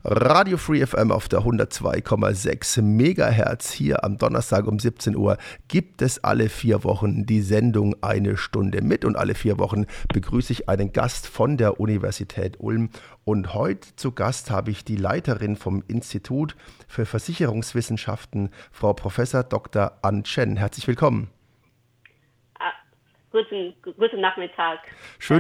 Radio Free FM auf der 102,6 Megahertz. Hier am Donnerstag um 17 Uhr gibt es alle 4 Wochen die Sendung Eine Stunde mit. Und alle 4 Wochen begrüße ich einen Gast von der Universität Ulm. Und heute zu Gast habe ich die Leiterin vom Institut für Versicherungswissenschaften, Frau Professor Dr. An Chen. Herzlich willkommen. Guten Nachmittag. Schön,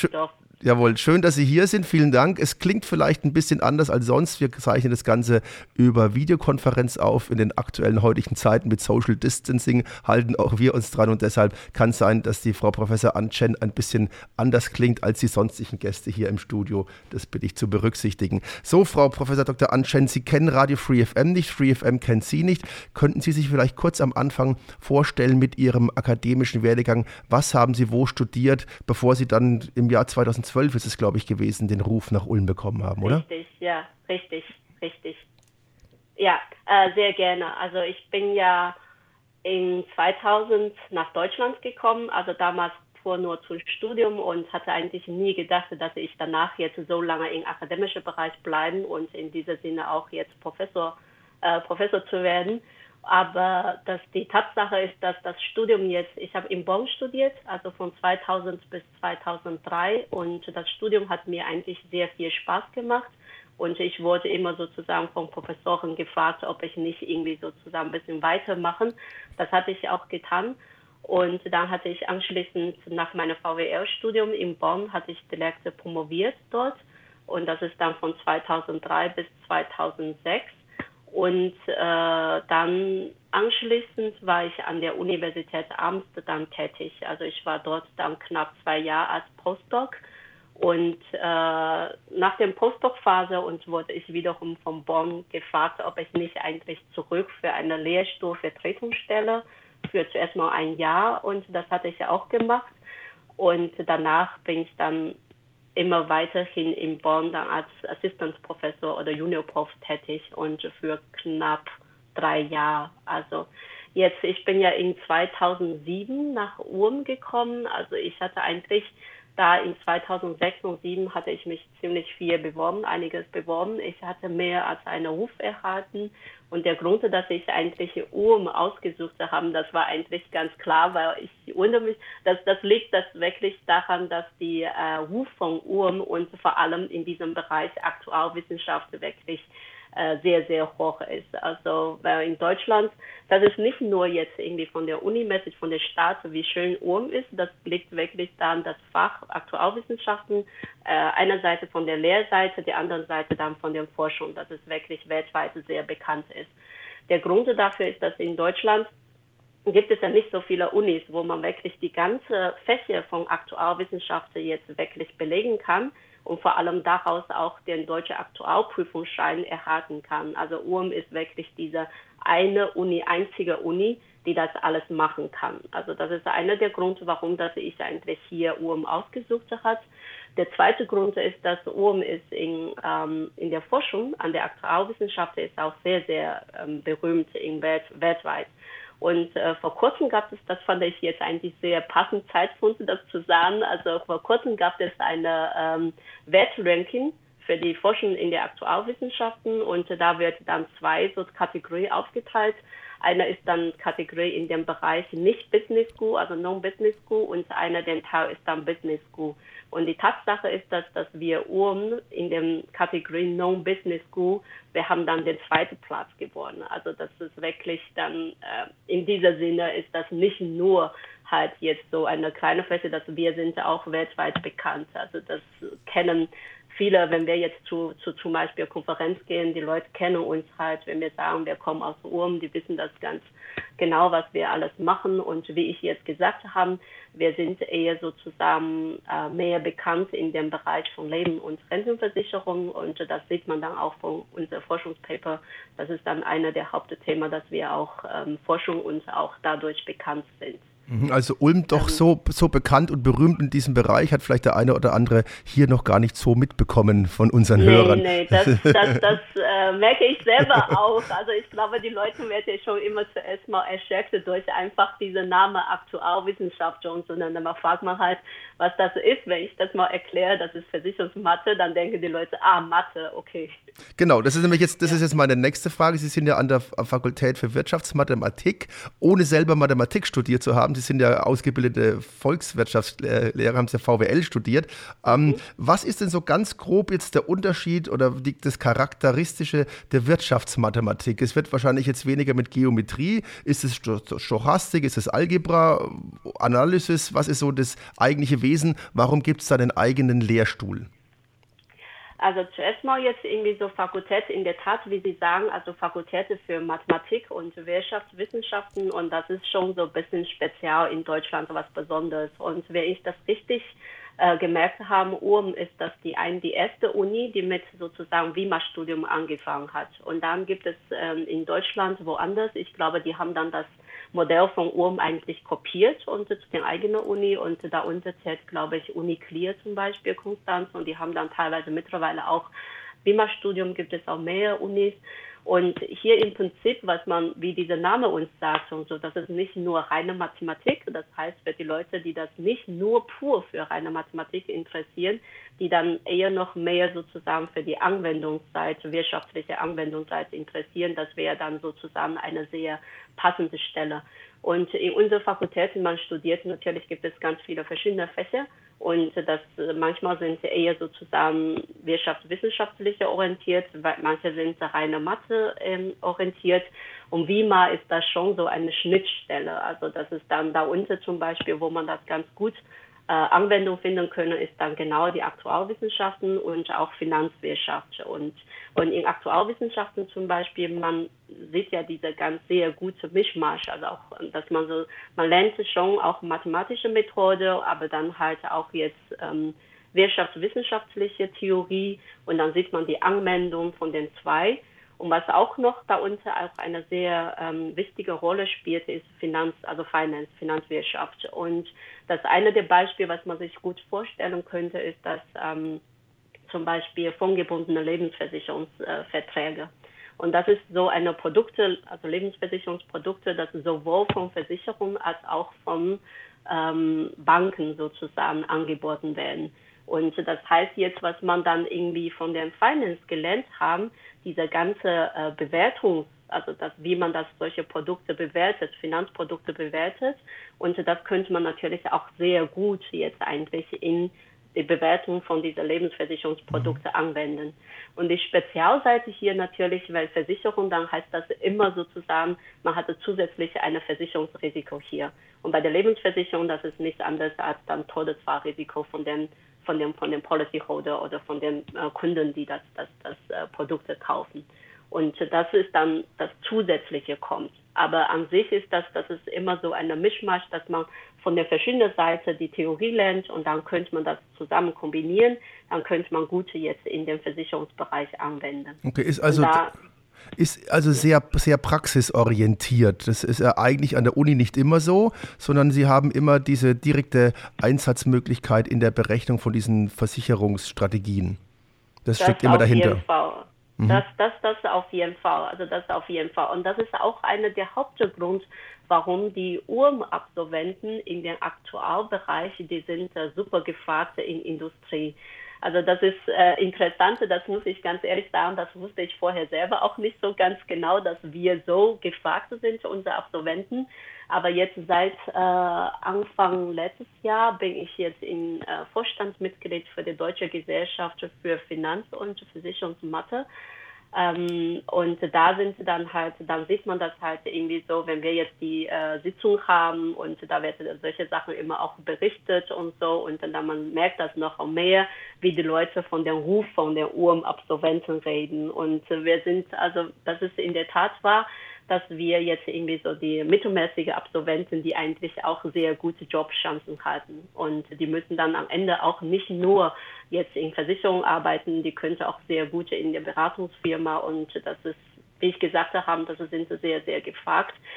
dass Sie hier sind. Vielen Dank. Es klingt vielleicht ein bisschen anders als sonst. Wir zeichnen das Ganze über Videokonferenz auf. In den aktuellen heutigen Zeiten mit Social Distancing halten auch wir uns dran und deshalb kann es sein, dass die Frau Professor An Chen ein bisschen anders klingt als die sonstigen Gäste hier im Studio. Das bitte ich zu berücksichtigen. So, Frau Professor Dr. An Chen, Sie kennen Radio Free FM nicht, Free FM kennt Sie nicht. Könnten Sie sich vielleicht kurz am Anfang vorstellen mit Ihrem akademischen Werdegang? Was haben Sie wo studiert, bevor Sie dann im Jahr 2012 ist es, glaube ich, gewesen, den Ruf nach Ulm bekommen haben, oder? Richtig. Ja, sehr gerne. Also ich bin ja in 2000 nach Deutschland gekommen, also damals nur zum Studium und hatte eigentlich nie gedacht, dass ich danach jetzt so lange im akademischen Bereich bleiben und in diesem Sinne auch jetzt Professor zu werden. Aber die Tatsache ist, dass das Studium jetzt, ich habe in Bonn studiert, also von 2000 bis 2003 und das Studium hat mir eigentlich sehr viel Spaß gemacht und ich wurde immer sozusagen von Professoren gefragt, ob ich nicht irgendwie sozusagen ein bisschen weitermachen. Das hatte ich auch getan und dann hatte ich anschließend nach meinem VWL-Studium in Bonn, hatte ich direkt promoviert dort und das ist dann von 2003 bis 2006. Und dann anschließend war ich an der Universität Amsterdam tätig. Also ich war dort dann knapp 2 Jahre als Postdoc. Und nach der Postdoc-Phase wurde ich wiederum von Bonn gefragt, ob ich nicht eigentlich zurück für eine Lehrstuhlvertretungsstelle für zuerst mal 1 Jahr. Und das hatte ich auch gemacht. Und danach bin ich dann immer weiterhin in Bonn dann als Assistenzprofessor oder Juniorprof tätig und für knapp 3 Jahre. Also jetzt, ich bin ja in 2007 nach Ulm gekommen. Also ich hatte eigentlich da in 2006 und 2007 hatte ich mich ziemlich viel beworben, einiges beworben. Ich hatte mehr als einen Ruf erhalten. Und der Grund, dass ich eigentlich Ulm ausgesucht habe, das war eigentlich ganz klar, weil ich wundere mich, das liegt das wirklich daran, dass die Ruf von Ulm und vor allem in diesem Bereich Aktuarwissenschaft wirklich sehr, sehr hoch ist. Also weil in Deutschland, das ist nicht nur jetzt irgendwie von der Uni-Message, von der Stadt, wie schön Ulm ist, das liegt wirklich daran, das Fach Aktuarwissenschaften, einerseits von der Lehrseite, die andere Seite dann von der Forschung, dass es wirklich weltweit sehr bekannt ist. Der Grund dafür ist, dass in Deutschland gibt es ja nicht so viele Unis, wo man wirklich die ganze Fächer von Aktuarwissenschaften jetzt wirklich belegen kann und vor allem daraus auch den deutschen Aktuarprüfungsschein erhalten kann. Also Ulm ist wirklich diese einzige Uni, die das alles machen kann. Also das ist einer der Gründe, warum dass ich eigentlich hier Ulm ausgesucht habe. Der zweite Grund ist, dass Ulm ist in der Forschung an der Aktuarwissenschaft ist auch sehr, sehr berühmt weltweit. Und vor kurzem gab es, das fand ich jetzt eigentlich sehr passend Zeitpunkt, das zu sagen, also vor kurzem gab es eine Weltranking für die Forschung in der Aktuarwissenschaften und da wird dann 2 so Kategorien aufgeteilt. Einer ist dann Kategorie in dem Bereich nicht Business School, also Non-Business School und einer der Teil ist dann Business School. Und die Tatsache ist, dass wir Ulm in der Kategorie Non-Business School, wir haben dann den 2. Platz gewonnen. Also das ist wirklich dann, in dieser Sinne ist das nicht nur halt jetzt so eine kleine Fläche, dass wir sind auch weltweit bekannt. Also das kennen viele, wenn wir jetzt zu zum Beispiel Konferenz gehen, die Leute kennen uns halt, wenn wir sagen, wir kommen aus Ulm, die wissen das ganz genau, was wir alles machen. Und wie ich jetzt gesagt habe, wir sind eher sozusagen mehr bekannt in dem Bereich von Leben- und Rentenversicherung. Und das sieht man dann auch von unserem Forschungspaper. Das ist dann einer der Hauptthemen, dass wir auch Forschung und auch dadurch bekannt sind. Also Ulm doch so bekannt und berühmt in diesem Bereich, hat vielleicht der eine oder andere hier noch gar nicht so mitbekommen von unseren Hörern. Nee, das merke ich selber auch. Also ich glaube, die Leute werden ja schon immer zuerst mal erschreckt durch einfach diesen Namen Aktuarwissenschaft und so. Und dann fragt man halt, was das ist. Wenn ich das mal erkläre, das ist Versicherungsmathe, dann denken die Leute, Mathe, okay. Genau, das ist jetzt meine nächste Frage. Sie sind ja an der Fakultät für Wirtschaftsmathematik, ohne selber Mathematik studiert zu haben. Sie sind ja ausgebildete Volkswirtschaftslehrer, haben Sie ja VWL studiert. Was ist denn so ganz grob jetzt der Unterschied oder das Charakteristische der Wirtschaftsmathematik? Es wird wahrscheinlich jetzt weniger mit Geometrie. Ist es Stochastik? Ist es Algebra? Analysis? Was ist so das eigentliche Wesen? Warum gibt es da den eigenen Lehrstuhl? Also zuerst mal jetzt irgendwie so Fakultät, in der Tat, wie Sie sagen, also Fakultät für Mathematik und Wirtschaftswissenschaften, und das ist schon so ein bisschen speziell in Deutschland, so was Besonderes. Und wenn ich das richtig gemerkt habe, Ulm ist das die erste Uni, die mit sozusagen WIMA-Studium angefangen hat. Und dann gibt es in Deutschland woanders, ich glaube, die haben dann das Modell von Ulm eigentlich kopiert und zu der eigenen Uni, und darunter zählt, glaube ich, Uni Clear zum Beispiel, Konstanz, und die haben dann teilweise mittlerweile auch WIMA-Studium, gibt es auch mehr Unis. Und hier im Prinzip, wie dieser Name uns sagt und so, das ist nicht nur reine Mathematik, das heißt für die Leute, die das nicht nur pur für reine Mathematik interessieren, die dann eher noch mehr sozusagen für die Anwendungsseite, wirtschaftliche Anwendungsseite interessieren, das wäre dann sozusagen eine sehr passende Stelle. Und in unserer Fakultät, man studiert, natürlich gibt es ganz viele verschiedene Fächer, und manchmal sind sie eher sozusagen wirtschaftswissenschaftliche orientiert, weil manche sind reine Mathe orientiert, und WIMA ist da schon so eine Schnittstelle. Also das ist dann da unten zum Beispiel, wo man das ganz gut Anwendung finden können, ist dann genau die Aktuarwissenschaften und auch Finanzwirtschaft. Und in Aktuarwissenschaften zum Beispiel, man sieht ja diese ganz sehr gute Mischmasch, also auch, dass man lernt schon auch mathematische Methode, aber dann halt auch jetzt wirtschaftswissenschaftliche Theorie, und dann sieht man die Anwendung von den zwei. Und was auch noch darunter auch eine sehr wichtige Rolle spielt, ist Finanzwirtschaft. Und das eine der Beispiele, was man sich gut vorstellen könnte, ist, dass zum Beispiel fondgebundene Lebensversicherungsverträge. Und das ist so eine Produkte, also Lebensversicherungsprodukte, das sowohl von Versicherungen als auch von Banken sozusagen angeboten werden. Und das heißt jetzt, was man dann irgendwie von den Finance gelernt haben, diese ganze also wie man solche Produkte bewertet, Finanzprodukte bewertet. Und das könnte man natürlich auch sehr gut jetzt eigentlich in die Bewertung von dieser Lebensversicherungsprodukte anwenden. Und die Spezialseite hier natürlich, weil Versicherung, dann heißt das immer sozusagen, man hatte zusätzlich ein Versicherungsrisiko hier. Und bei der Lebensversicherung, das ist nichts anderes als dann Todesfallrisiko von dem Policyholder oder von den Kunden, die das Produkte kaufen. Und das ist dann das Zusätzliche kommt. Aber an sich ist das ist immer so eine Mischmasch, dass man von der verschiedenen Seite die Theorie lernt, und dann könnte man das zusammen kombinieren, dann könnte man gute jetzt in den Versicherungsbereich anwenden. Okay, ist also sehr, sehr praxisorientiert. Das ist ja eigentlich an der Uni nicht immer so, sondern Sie haben immer diese direkte Einsatzmöglichkeit in der Berechnung von diesen Versicherungsstrategien. Das steckt immer dahinter. Jeden Fall. Das auf jeden Fall. Also das auf jeden Fall. Und das ist auch einer der Hauptgründe, warum die Ulm-Absolventen in dem Aktuarbereich, die sind super gefragt in Industrie. Also das ist interessant, das muss ich ganz ehrlich sagen, das wusste ich vorher selber auch nicht so ganz genau, dass wir so gefragt sind, unsere Absolventen. Aber jetzt seit Anfang letztes Jahr bin ich jetzt in Vorstandsmitglied für die Deutsche Gesellschaft für Finanz- und Versicherungsmathe. Und da sind sie dann sieht man das halt irgendwie so, wenn wir jetzt die Sitzung haben, und da werden solche Sachen immer auch berichtet und so, und dann man merkt das noch mehr, wie die Leute von dem Ruf von der Ulm-Absolventen reden. Und das ist in der Tat wahr, dass wir jetzt irgendwie so die mittelmäßige Absolventen, die eigentlich auch sehr gute Jobchancen hatten. Und die müssen dann am Ende auch nicht nur jetzt in Versicherung arbeiten, die könnte auch sehr gut in der Beratungsfirma, und das ist, wie ich gesagt habe, das sind sehr, sehr gefragt.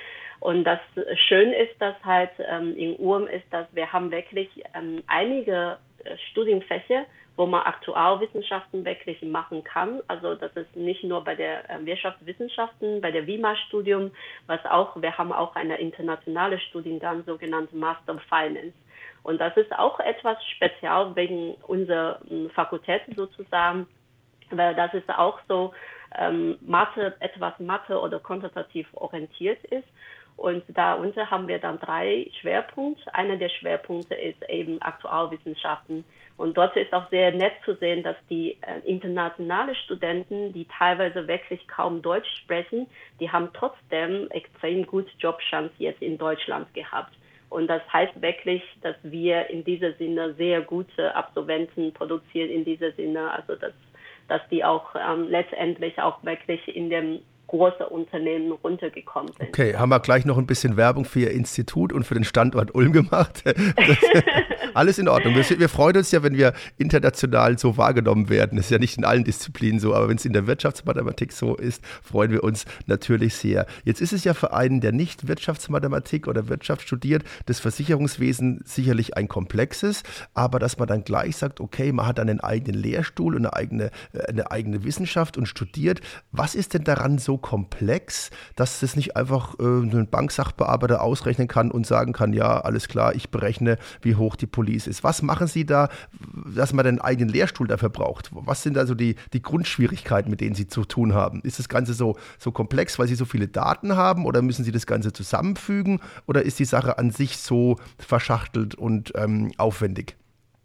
Und das schön ist, dass halt in Ulm ist, dass wir haben wirklich einige Studienfächer, wo man Aktuarwissenschaften wirklich machen kann. Also das ist nicht nur bei der Wirtschaftswissenschaften, bei der WIMA-Studium, wir haben auch eine internationale Studiengang, sogenannte Master of Finance. Und das ist auch etwas speziell wegen unserer Fakultät sozusagen, weil das ist auch so etwas Mathe oder quantitativ orientiert ist. Und darunter haben wir dann 3 Schwerpunkte. Einer der Schwerpunkte ist eben Aktuarwissenschaften. Und dort ist auch sehr nett zu sehen, dass die internationale Studenten, die teilweise wirklich kaum Deutsch sprechen, die haben trotzdem extrem gute Jobchancen jetzt in Deutschland gehabt. Und das heißt wirklich, dass wir in diesem Sinne sehr gute Absolventen produzieren in diesem Sinne, also dass die auch letztendlich auch wirklich in dem großen Unternehmen runtergekommen sind. Okay, haben wir gleich noch ein bisschen Werbung für Ihr Institut und für den Standort Ulm gemacht. Alles in Ordnung. Wir freuen uns ja, wenn wir international so wahrgenommen werden. Das ist ja nicht in allen Disziplinen so, aber wenn es in der Wirtschaftsmathematik so ist, freuen wir uns natürlich sehr. Jetzt ist es ja für einen, der nicht Wirtschaftsmathematik oder Wirtschaft studiert, das Versicherungswesen sicherlich ein komplexes, aber dass man dann gleich sagt, okay, man hat einen eigenen Lehrstuhl und eine eigene Wissenschaft und studiert. Was ist denn daran so komplex, dass das nicht einfach ein Banksachbearbeiter ausrechnen kann und sagen kann, ja, alles klar, ich berechne, wie hoch die Police ist. Was machen Sie da, dass man einen eigenen Lehrstuhl dafür braucht? Was sind also die Grundschwierigkeiten, mit denen Sie zu tun haben? Ist das Ganze so komplex, weil Sie so viele Daten haben oder müssen Sie das Ganze zusammenfügen oder ist die Sache an sich so verschachtelt und aufwendig?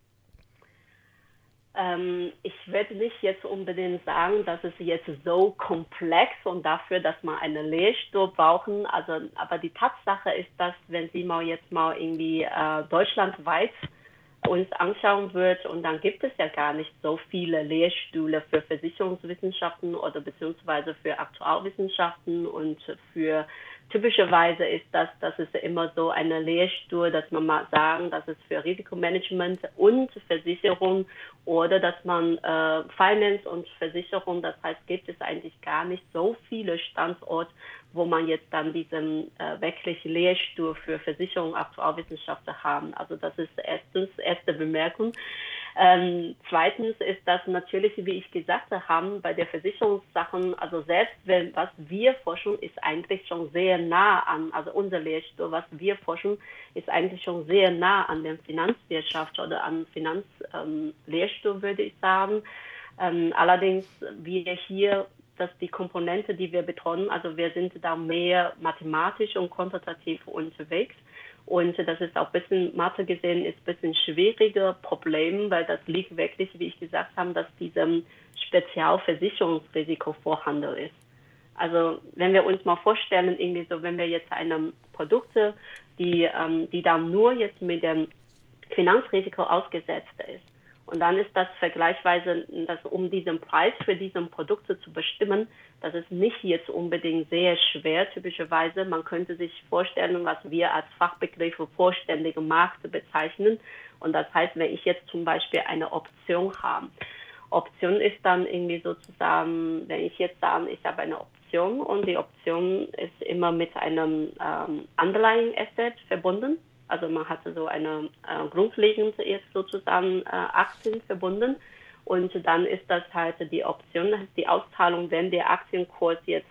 Ich werde nicht jetzt unbedingt sagen, dass es jetzt so komplex und dafür, dass man eine Lehrstuhl brauchen. Also, aber die Tatsache ist, dass wenn Sie jetzt mal irgendwie deutschlandweit uns anschauen wird und dann gibt es ja gar nicht so viele Lehrstühle für Versicherungswissenschaften oder beziehungsweise für Aktuarwissenschaften und für typischerweise ist das ist immer so eine Lehrstuhl, dass man mal sagen, das ist für Risikomanagement und Versicherung oder dass man Finance und Versicherung, das heißt, gibt es eigentlich gar nicht so viele Standorte, wo man jetzt dann diesen wirklich Lehrstuhl für Versicherung und Aktuarwissenschaften haben. Also das ist erste Bemerkung. Zweitens ist das natürlich, wie ich gesagt habe, bei der Versicherungssachen, also selbst was wir forschen, ist eigentlich schon sehr nah an, also unser Lehrstuhl, was wir forschen, ist eigentlich schon sehr nah an der Finanzwirtschaft oder an Finanzlehrstuhl, würde ich sagen. Allerdings, wir hier, dass die Komponente, die wir betreuen, also wir sind da mehr mathematisch und quantitativ unterwegs. Und das ist auch ein bisschen, Mathe gesehen, ist ein bisschen schwieriger Problem, weil das liegt wirklich, wie ich gesagt habe, dass diesem Spezialversicherungsrisiko vorhanden ist. Also wenn wir uns mal vorstellen, irgendwie so, wenn wir jetzt eine Produkte, die dann nur jetzt mit dem Finanzrisiko ausgesetzt ist, und dann ist das vergleichsweise, um diesen Preis für diese Produkte zu bestimmen, das ist nicht jetzt unbedingt sehr schwer, typischerweise. Man könnte sich vorstellen, was wir als Fachbegriffe vollständige Markt bezeichnen. Und das heißt, wenn ich jetzt zum Beispiel eine Option habe. Option ist dann irgendwie sozusagen, wenn ich jetzt sage, ich habe eine Option und die Option ist immer mit einem Underlying-Asset verbunden. Also man hatte so eine grundlegende jetzt sozusagen Aktien verbunden und dann ist das halt die Option, die Auszahlung, wenn der Aktienkurs jetzt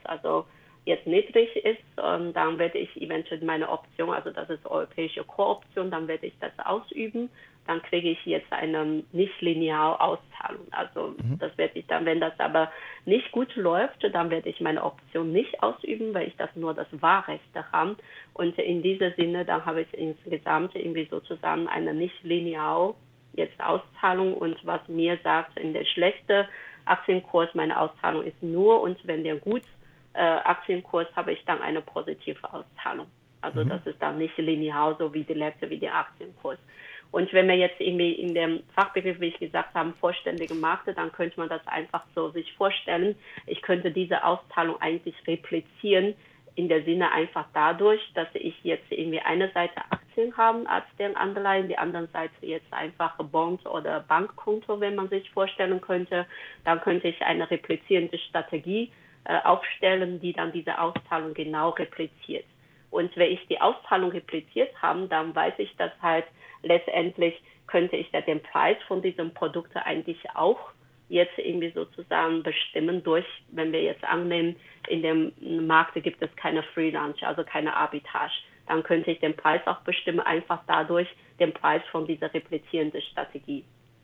niedrig ist, dann werde ich eventuell meine Option, also das ist europäische Core-Option, dann werde ich das ausüben, dann kriege ich jetzt eine nicht lineare Auszahlung. Also das werde ich dann, wenn das aber nicht gut läuft, dann werde ich meine Option nicht ausüben, weil ich das nur das Wahlrecht habe. Und in diesem Sinne, dann habe ich insgesamt irgendwie sozusagen eine nicht lineare jetzt Auszahlung und was mir sagt, in der schlechten Aktienkurs, meine Auszahlung ist nur und wenn der gut Aktienkurs habe ich dann eine positive Auszahlung. Also das ist dann nicht linear, so wie der Aktienkurs. Und wenn wir jetzt irgendwie in dem Fachbegriff, wie ich gesagt habe, vollständige Märkte, dann könnte man das einfach so sich vorstellen. Ich könnte diese Auszahlung eigentlich replizieren in der Sinne einfach dadurch, dass ich jetzt irgendwie eine Seite Aktien habe als deren Anleihen, die andere Seite jetzt einfach Bond oder Bankkonto, wenn man sich vorstellen könnte. Dann könnte ich eine replizierende Strategie aufstellen, die dann diese Auszahlung genau repliziert. Und wenn ich die Auszahlung repliziert habe, dann weiß ich, dass halt letztendlich könnte ich ja den Preis von diesem Produkt eigentlich auch jetzt irgendwie sozusagen bestimmen wenn wir jetzt annehmen, in dem Markt gibt es keine Free Lunch, also keine Arbitrage. Dann könnte ich den Preis auch bestimmen, einfach dadurch den Preis von dieser replizierenden Strategie.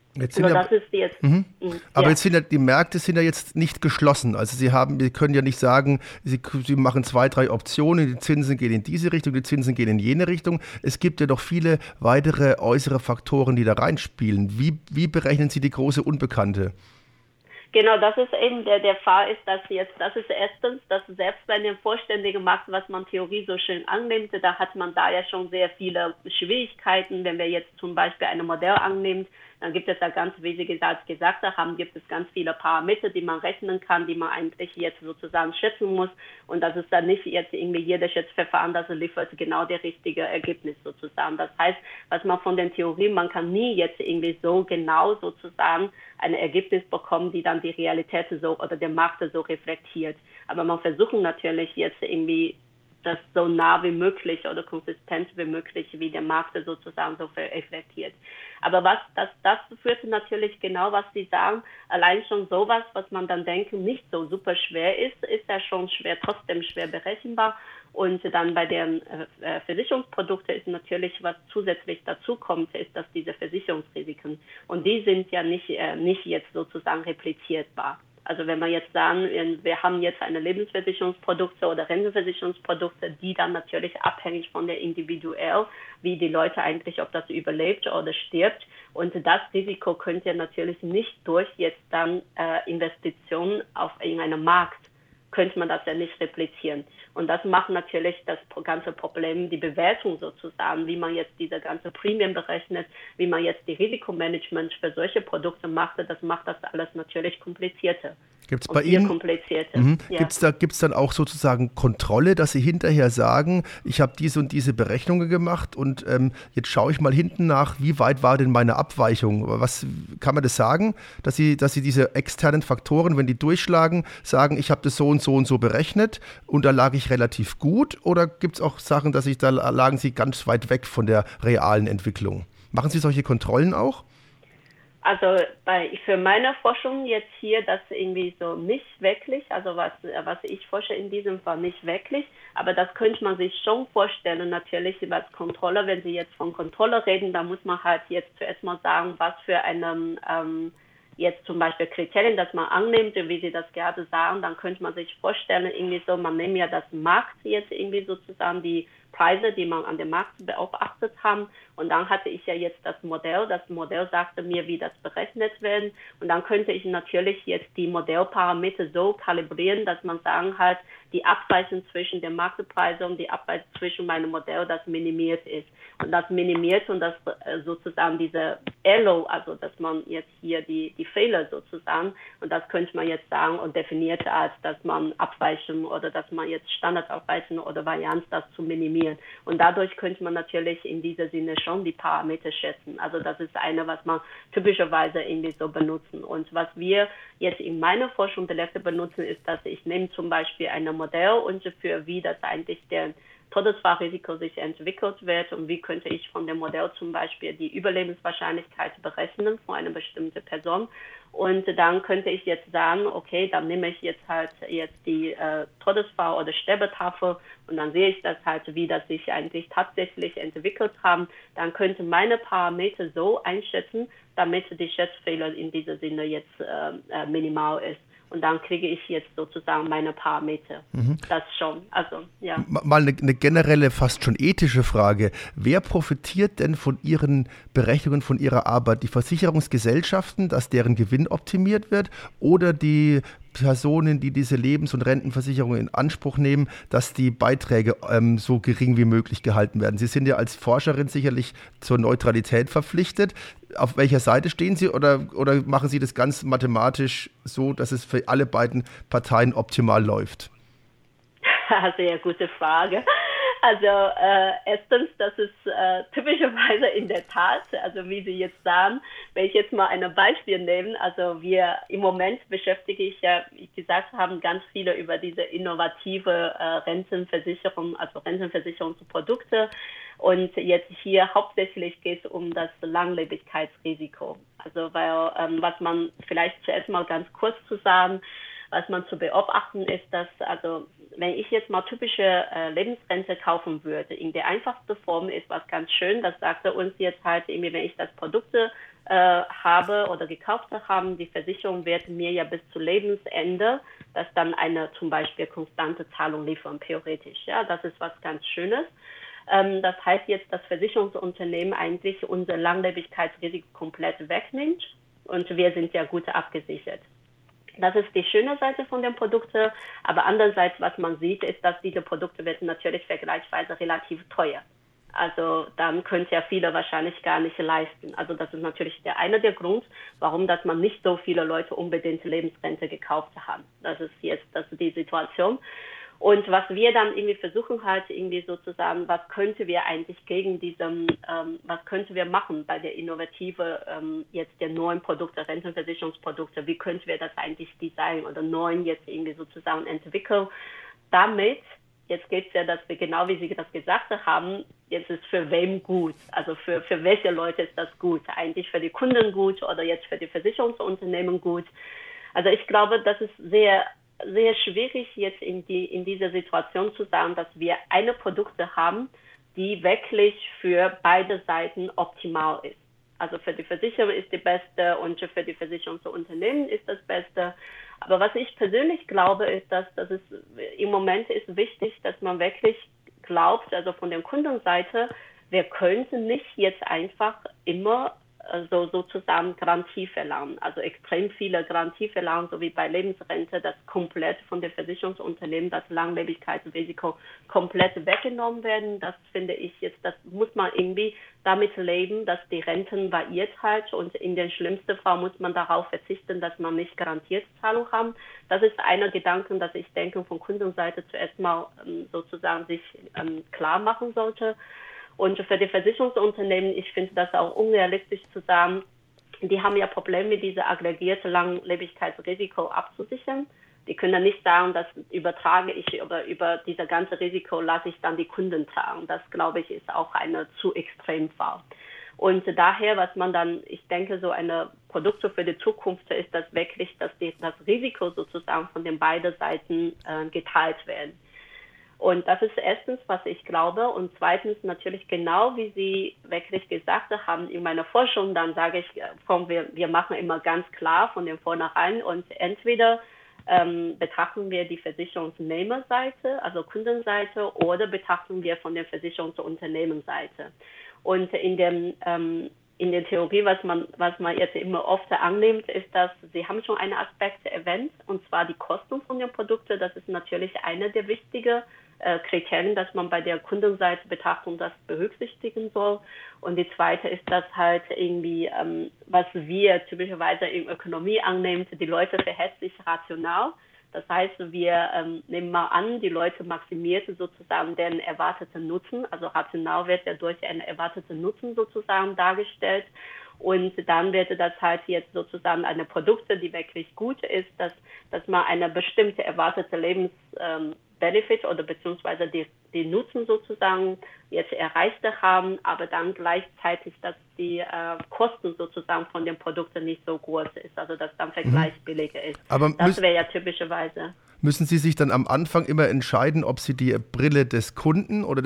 Aber jetzt sind ja, die Märkte sind ja jetzt nicht geschlossen. Also Sie können ja nicht sagen, Sie machen 2, 3 Optionen, die Zinsen gehen in diese Richtung, die Zinsen gehen in jene Richtung. Es gibt ja doch viele weitere äußere Faktoren, die da reinspielen. Wie berechnen Sie die große Unbekannte? Genau, das ist eben der Fall das ist erstens, dass selbst bei dem vollständigen Markt, was man Theorie so schön annimmt, da hat man da ja schon sehr viele Schwierigkeiten. Wenn wir jetzt zum Beispiel ein Modell annehmen, dann gibt es da ganz, wie Sie gesagt haben, gibt es ganz viele Parameter, die man rechnen kann, die man eigentlich jetzt sozusagen schätzen muss. Und das ist dann nicht jetzt irgendwie jedes Schätzverfahren, das liefert genau das richtige Ergebnis sozusagen. Das heißt, was man von den Theorien, man kann nie jetzt irgendwie so genau sozusagen ein Ergebnis bekommen, die dann die Realität so oder den Markt so reflektiert. Aber man versucht natürlich jetzt irgendwie das so nah wie möglich oder konsistent wie möglich, wie der Markt sozusagen so reflektiert. Aber das führt natürlich genau, was Sie sagen, allein schon sowas, was man dann denken, nicht so super schwer ist ja schon trotzdem schwer berechenbar. Und dann bei den Versicherungsprodukten ist natürlich, was zusätzlich dazu kommt, ist, dass diese Versicherungsrisiken, und die sind ja nicht jetzt sozusagen replizierbar. Also wenn wir jetzt sagen, wir haben jetzt eine Lebensversicherungsprodukte oder Rentenversicherungsprodukte, die dann natürlich abhängig von der individuell, wie die Leute eigentlich, ob das überlebt oder stirbt. Und das Risiko könnt ihr natürlich nicht durch jetzt dann Investitionen auf irgendeinen Markt, könnte man das ja nicht replizieren. Und das macht natürlich das ganze Problem, die Bewertung sozusagen, wie man jetzt diese ganze Prämien berechnet, wie man jetzt die Risikomanagement für solche Produkte macht, das macht das alles natürlich komplizierter. Gibt es bei Ihnen, gibt's dann auch sozusagen Kontrolle, dass Sie hinterher sagen, ich habe diese und diese Berechnungen gemacht und jetzt schaue ich mal hinten nach, wie weit war denn meine Abweichung? Was kann man das sagen, dass Sie diese externen Faktoren, wenn die durchschlagen, sagen, ich habe das so und so berechnet und da lag ich relativ gut, oder gibt es auch Sachen, da lagen Sie ganz weit weg von der realen Entwicklung? Machen Sie solche Kontrollen auch? Also für meine Forschung jetzt hier, das irgendwie so nicht wirklich, also was ich forsche in diesem Fall nicht wirklich, aber das könnte man sich schon vorstellen, natürlich als Kontrolle. Wenn Sie jetzt von Kontrolle reden, dann muss man halt jetzt zuerst mal sagen, was für einen jetzt zum Beispiel Kriterien, das man annimmt, wie Sie das gerade sagen, dann könnte man sich vorstellen, irgendwie so, man nimmt ja das Markt jetzt irgendwie sozusagen die Preise, die man an dem Markt beobachtet haben. Und dann hatte ich ja jetzt das Modell. Das Modell sagte mir, wie das berechnet werden. Und dann könnte ich natürlich jetzt die Modellparameter so kalibrieren, dass man sagen halt, die Abweichung zwischen den Marktpreisen und die Abweichung zwischen meinem Modell, das minimiert ist. Und das minimiert und das sozusagen diese Error, also dass man jetzt hier die Fehler sozusagen, und das könnte man jetzt sagen und definiert als, dass man Abweichung oder dass man jetzt Standardabweichung oder Varianz das zu minimieren. Und dadurch könnte man natürlich in dieser Sinne schon die Parameter schätzen. Also das ist eine, was man typischerweise irgendwie so benutzen. Und was wir jetzt in meiner Forschung benutzen, ist, dass ich nehme zum Beispiel ein Modell und für wie das eigentlich der Todesfallrisiko sich entwickelt wird und wie könnte ich von dem Modell zum Beispiel die Überlebenswahrscheinlichkeit berechnen von einer bestimmten Person. Und dann könnte ich jetzt sagen, okay, dann nehme ich jetzt die Todesfall- oder Sterbetafel und dann sehe ich das halt, wie das sich eigentlich tatsächlich entwickelt haben. Dann könnte meine Parameter so einschätzen, damit die Schätzfehler in diesem Sinne jetzt minimal ist. Und dann kriege ich jetzt sozusagen meine Parameter. Das schon. Also, ja. Mal eine generelle, fast schon ethische Frage. Wer profitiert denn von Ihren Berechnungen, von Ihrer Arbeit? Die Versicherungsgesellschaften, dass deren Gewinn optimiert wird, oder die Personen, die diese Lebens- und Rentenversicherungen in Anspruch nehmen, dass die Beiträge so gering wie möglich gehalten werden? Sie sind ja als Forscherin sicherlich zur Neutralität verpflichtet. Auf welcher Seite stehen Sie, oder machen Sie das ganz mathematisch so, dass es für alle beiden Parteien optimal läuft? Sehr gute Frage. Also erstens, das ist typischerweise in der Tat, also wie Sie jetzt sagen, wenn ich jetzt mal ein Beispiel nehme, also im Moment beschäftige ich ja, wie gesagt haben, ganz viele über diese innovative Rentenversicherung, also Rentenversicherungsprodukte. Und jetzt hier hauptsächlich geht es um das Langlebigkeitsrisiko. Also weil was man vielleicht zuerst mal ganz kurz zu sagen, was man zu beobachten ist, dass, also wenn ich jetzt mal typische Lebensrente kaufen würde, in der einfachsten Form ist was ganz schön, das sagte uns jetzt halt irgendwie, wenn ich das Produkte habe oder gekauft habe, die Versicherung wird mir ja bis zu Lebensende das dann eine zum Beispiel konstante Zahlung liefern, theoretisch. Ja, das ist was ganz Schönes. Das heißt jetzt, dass Versicherungsunternehmen eigentlich unser Langlebigkeitsrisiko komplett wegnimmt und wir sind ja gut abgesichert. Das ist die schöne Seite von den Produkten, aber andererseits, was man sieht, ist, dass diese Produkte werden natürlich vergleichsweise relativ teuer. Also dann können ja viele wahrscheinlich gar nicht leisten. Also das ist natürlich der eine der Grund, warum dass man nicht so viele Leute unbedingt Lebensrente gekauft haben. Das ist die Situation. Und was wir dann irgendwie versuchen halt irgendwie sozusagen, was könnte wir eigentlich gegen was könnte wir machen bei der innovative jetzt der neuen Produkte, Rentenversicherungsprodukte, wie könnten wir das eigentlich designen oder neuen jetzt irgendwie sozusagen entwickeln, damit jetzt geht es ja, dass wir genau wie Sie das gesagt haben, jetzt ist für wem gut, also für welche Leute ist das gut, eigentlich für die Kunden gut oder jetzt für die Versicherungsunternehmen gut. Also ich glaube, das ist sehr sehr schwierig jetzt in dieser Situation zu sagen, dass wir eine Produkte haben, die wirklich für beide Seiten optimal ist. Also für die Versicherung ist die beste und für die Versicherungsunternehmen ist das Beste. Aber was ich persönlich glaube, ist, dass es im Moment ist wichtig, dass man wirklich glaubt, also von der Kundenseite, wir könnten nicht jetzt einfach immer so sozusagen Garantie verlangen, also extrem viele Garantie verlangen, so wie bei Lebensrente, das komplett von den Versicherungsunternehmen das Langlebigkeitsrisiko komplett weggenommen werden. Das finde ich jetzt, das muss man irgendwie damit leben, dass die Renten variiert halt und in den schlimmsten Fall muss man darauf verzichten, dass man nicht garantierte Zahlung haben. Das ist einer Gedanke, dass ich denke von Kundenseite zuerst mal sozusagen sich klar machen sollte. Und für die Versicherungsunternehmen, ich finde das auch unrealistisch zu sagen, die haben ja Probleme, diese aggregierte Langlebigkeitsrisiko abzusichern. Die können dann nicht sagen, das übertrage ich oder über dieses ganze Risiko lasse ich dann die Kunden tragen. Das, glaube ich, ist auch eine zu extrem Fall. Und daher, was man dann, ich denke, so eine Produkte für die Zukunft ist, dass wirklich, dass das Risiko sozusagen von den beiden Seiten geteilt werden. Und das ist erstens, was ich glaube. Und zweitens natürlich genau, wie Sie wirklich gesagt haben, in meiner Forschung, dann sage ich, wir machen immer ganz klar von dem vornherein und entweder betrachten wir die Versicherungsnehmerseite, also Kundenseite, oder betrachten wir von der Versicherungsunternehmenseite. Und in der Theorie, was man jetzt immer oft annimmt, ist, dass Sie haben schon einen Aspekt erwähnt, und zwar die Kosten von den Produkten. Das ist natürlich eine der wichtigen Kriterien, dass man bei der Kundenseite Betrachtung das berücksichtigen soll. Und die zweite ist, dass halt irgendwie, was wir typischerweise in Ökonomie annehmen, die Leute verhalten sich rational. Das heißt, wir nehmen mal an, die Leute maximieren sozusagen deren erwarteten Nutzen. Also rational wird ja durch einen erwarteten Nutzen sozusagen dargestellt. Und dann wird das halt jetzt sozusagen eine Produkte, die wirklich gut ist, dass man eine bestimmte erwartete Lebensbenefit oder beziehungsweise die Nutzen sozusagen jetzt erreicht haben, aber dann gleichzeitig, dass die Kosten sozusagen von den Produkten nicht so groß ist, also dass dann vergleichsbilliger ist. Aber das wäre ja typischerweise. Müssen Sie sich dann am Anfang immer entscheiden, ob Sie die Brille des Kunden oder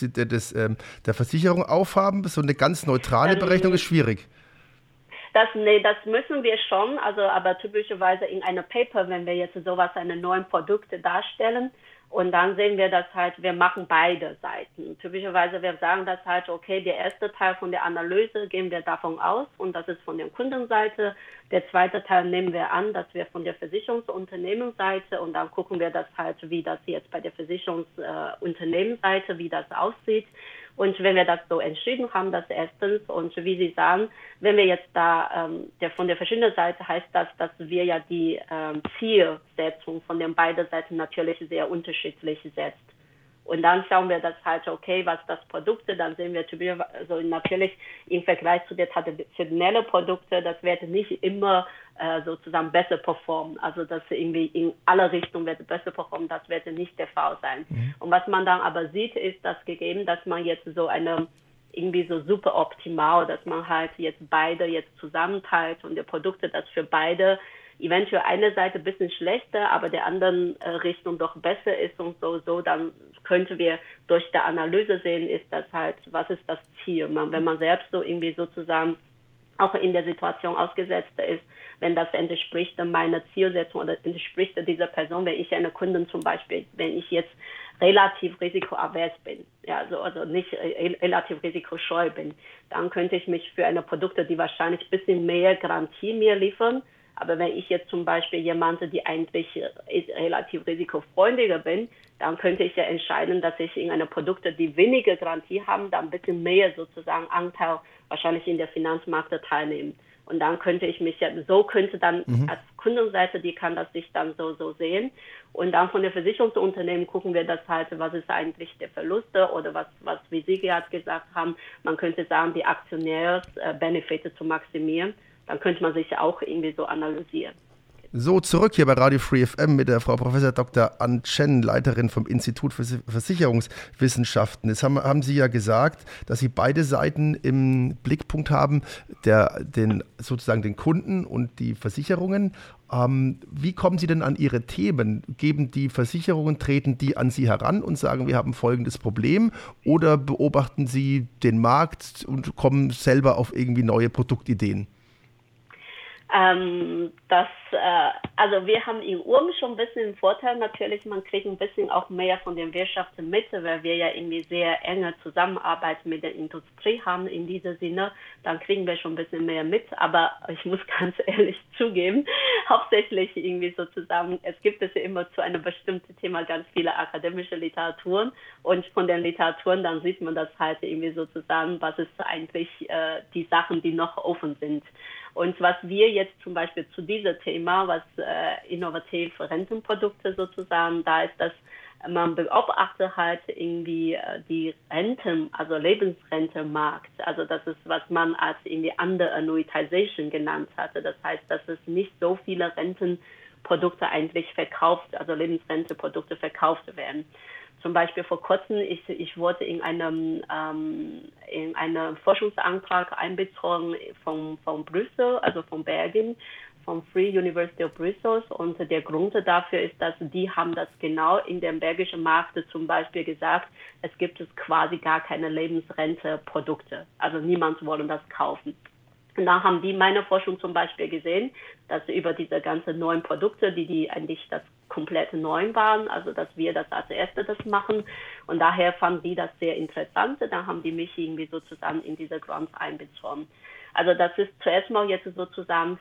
der Versicherung aufhaben? So eine ganz neutrale Berechnung ist schwierig. Das müssen wir schon, also aber typischerweise in einer Paper, wenn wir jetzt sowas, eine neuen Produkte darstellen, und dann sehen wir das halt, wir machen beide Seiten. Typischerweise, wir sagen das halt, okay, der erste Teil von der Analyse gehen wir davon aus und das ist von der Kundenseite. Der zweite Teil nehmen wir an, dass wir von der Versicherungsunternehmensseite und dann gucken wir das halt, wie das jetzt bei der Versicherungsunternehmensseite, wie das aussieht. Und wenn wir das so entschieden haben, das erstens, und wie Sie sagen, wenn wir jetzt da, von der verschiedenen Seite heißt das, dass wir ja die Zielsetzung von den beiden Seiten natürlich sehr unterschiedlich setzt. Und dann schauen wir das halt, okay, was das Produkte, dann sehen wir also natürlich im Vergleich zu den traditionellen Produkten, das wird nicht immer sozusagen besser performen. Also das irgendwie in alle Richtungen wird besser performen, das wird nicht der Fall sein. Und was man dann aber sieht, ist, dass gegeben, dass man jetzt so eine irgendwie so super optimal, dass man halt jetzt beide jetzt zusammenteilt und die Produkte, das für beide eventuell eine Seite ein bisschen schlechter, aber der anderen Richtung doch besser ist und so, dann könnten wir durch die Analyse sehen, ist das halt, was ist das Ziel? Wenn man selbst so irgendwie sozusagen auch in der Situation ausgesetzt ist, wenn das entspricht meiner Zielsetzung oder entspricht dieser Person, wenn ich eine Kundin zum Beispiel, wenn ich jetzt relativ risikoavers bin, ja, also nicht relativ risikoscheu bin, dann könnte ich mich für eine Produkte, die wahrscheinlich ein bisschen mehr Garantie mir liefern. Aber wenn ich jetzt zum Beispiel jemanden, die eigentlich relativ risikofreundlicher bin, dann könnte ich ja entscheiden, dass ich in eine Produkte, die weniger Garantie haben, dann ein bisschen mehr sozusagen Anteil wahrscheinlich in der Finanzmarkt teilnehmen. Und dann könnte ich mich ja, so könnte dann als Kundenseite, die kann das sich dann so sehen. Und dann von der Versicherungsunternehmen gucken wir das halt, was ist eigentlich der Verluste oder was wie Sie gerade gesagt haben, man könnte sagen, die Aktionärsbenefite zu maximieren. Dann könnte man sich ja auch irgendwie so analysieren. So, zurück hier bei Radio Free FM mit der Frau Professor Dr. An Chen, Leiterin vom Institut für Versicherungswissenschaften. Jetzt haben Sie ja gesagt, dass Sie beide Seiten im Blickpunkt haben, sozusagen den Kunden und die Versicherungen. Wie kommen Sie denn an Ihre Themen? Geben die Versicherungen, treten die an Sie heran und sagen, wir haben folgendes Problem? Oder beobachten Sie den Markt und kommen selber auf irgendwie neue Produktideen? Also wir haben in Ulm schon ein bisschen einen Vorteil natürlich, man kriegt ein bisschen auch mehr von den Wirtschaften mit, weil wir ja irgendwie sehr enge Zusammenarbeit mit der Industrie haben in diesem Sinne, dann kriegen wir schon ein bisschen mehr mit, aber ich muss ganz ehrlich zugeben, hauptsächlich irgendwie sozusagen, es gibt es ja immer zu einem bestimmten Thema ganz viele akademische Literaturen und von den Literaturen dann sieht man das halt irgendwie sozusagen, was ist eigentlich die Sachen, die noch offen sind. Und was wir jetzt zum Beispiel zu diesem Thema, was innovative Rentenprodukte sozusagen, da ist, dass man beobachtet halt irgendwie die Renten, also Lebensrentenmarkt. Also das ist, was man als irgendwie Under Annuitization genannt hatte. Das heißt, dass es nicht so viele Rentenprodukte eigentlich verkauft, also Lebensrenteprodukte verkauft werden. Zum Beispiel vor kurzem, ich wurde in einem Forschungsantrag einbezogen von Brüssel, also von Belgien, vom Free University of Brussels. Und der Grund dafür ist, dass die haben das genau in dem belgischen Markt zum Beispiel gesagt, es gibt quasi gar keine Lebensrenteprodukte. Also niemand wollen das kaufen. Und da haben die meine Forschung zum Beispiel gesehen, dass über diese ganzen neuen Produkte, die eigentlich das komplett neu waren, also dass wir das als Erste das machen. Und daher fanden die das sehr interessant. Da haben die mich irgendwie sozusagen in diese Grants einbezogen. Also das ist zuerst mal jetzt sozusagen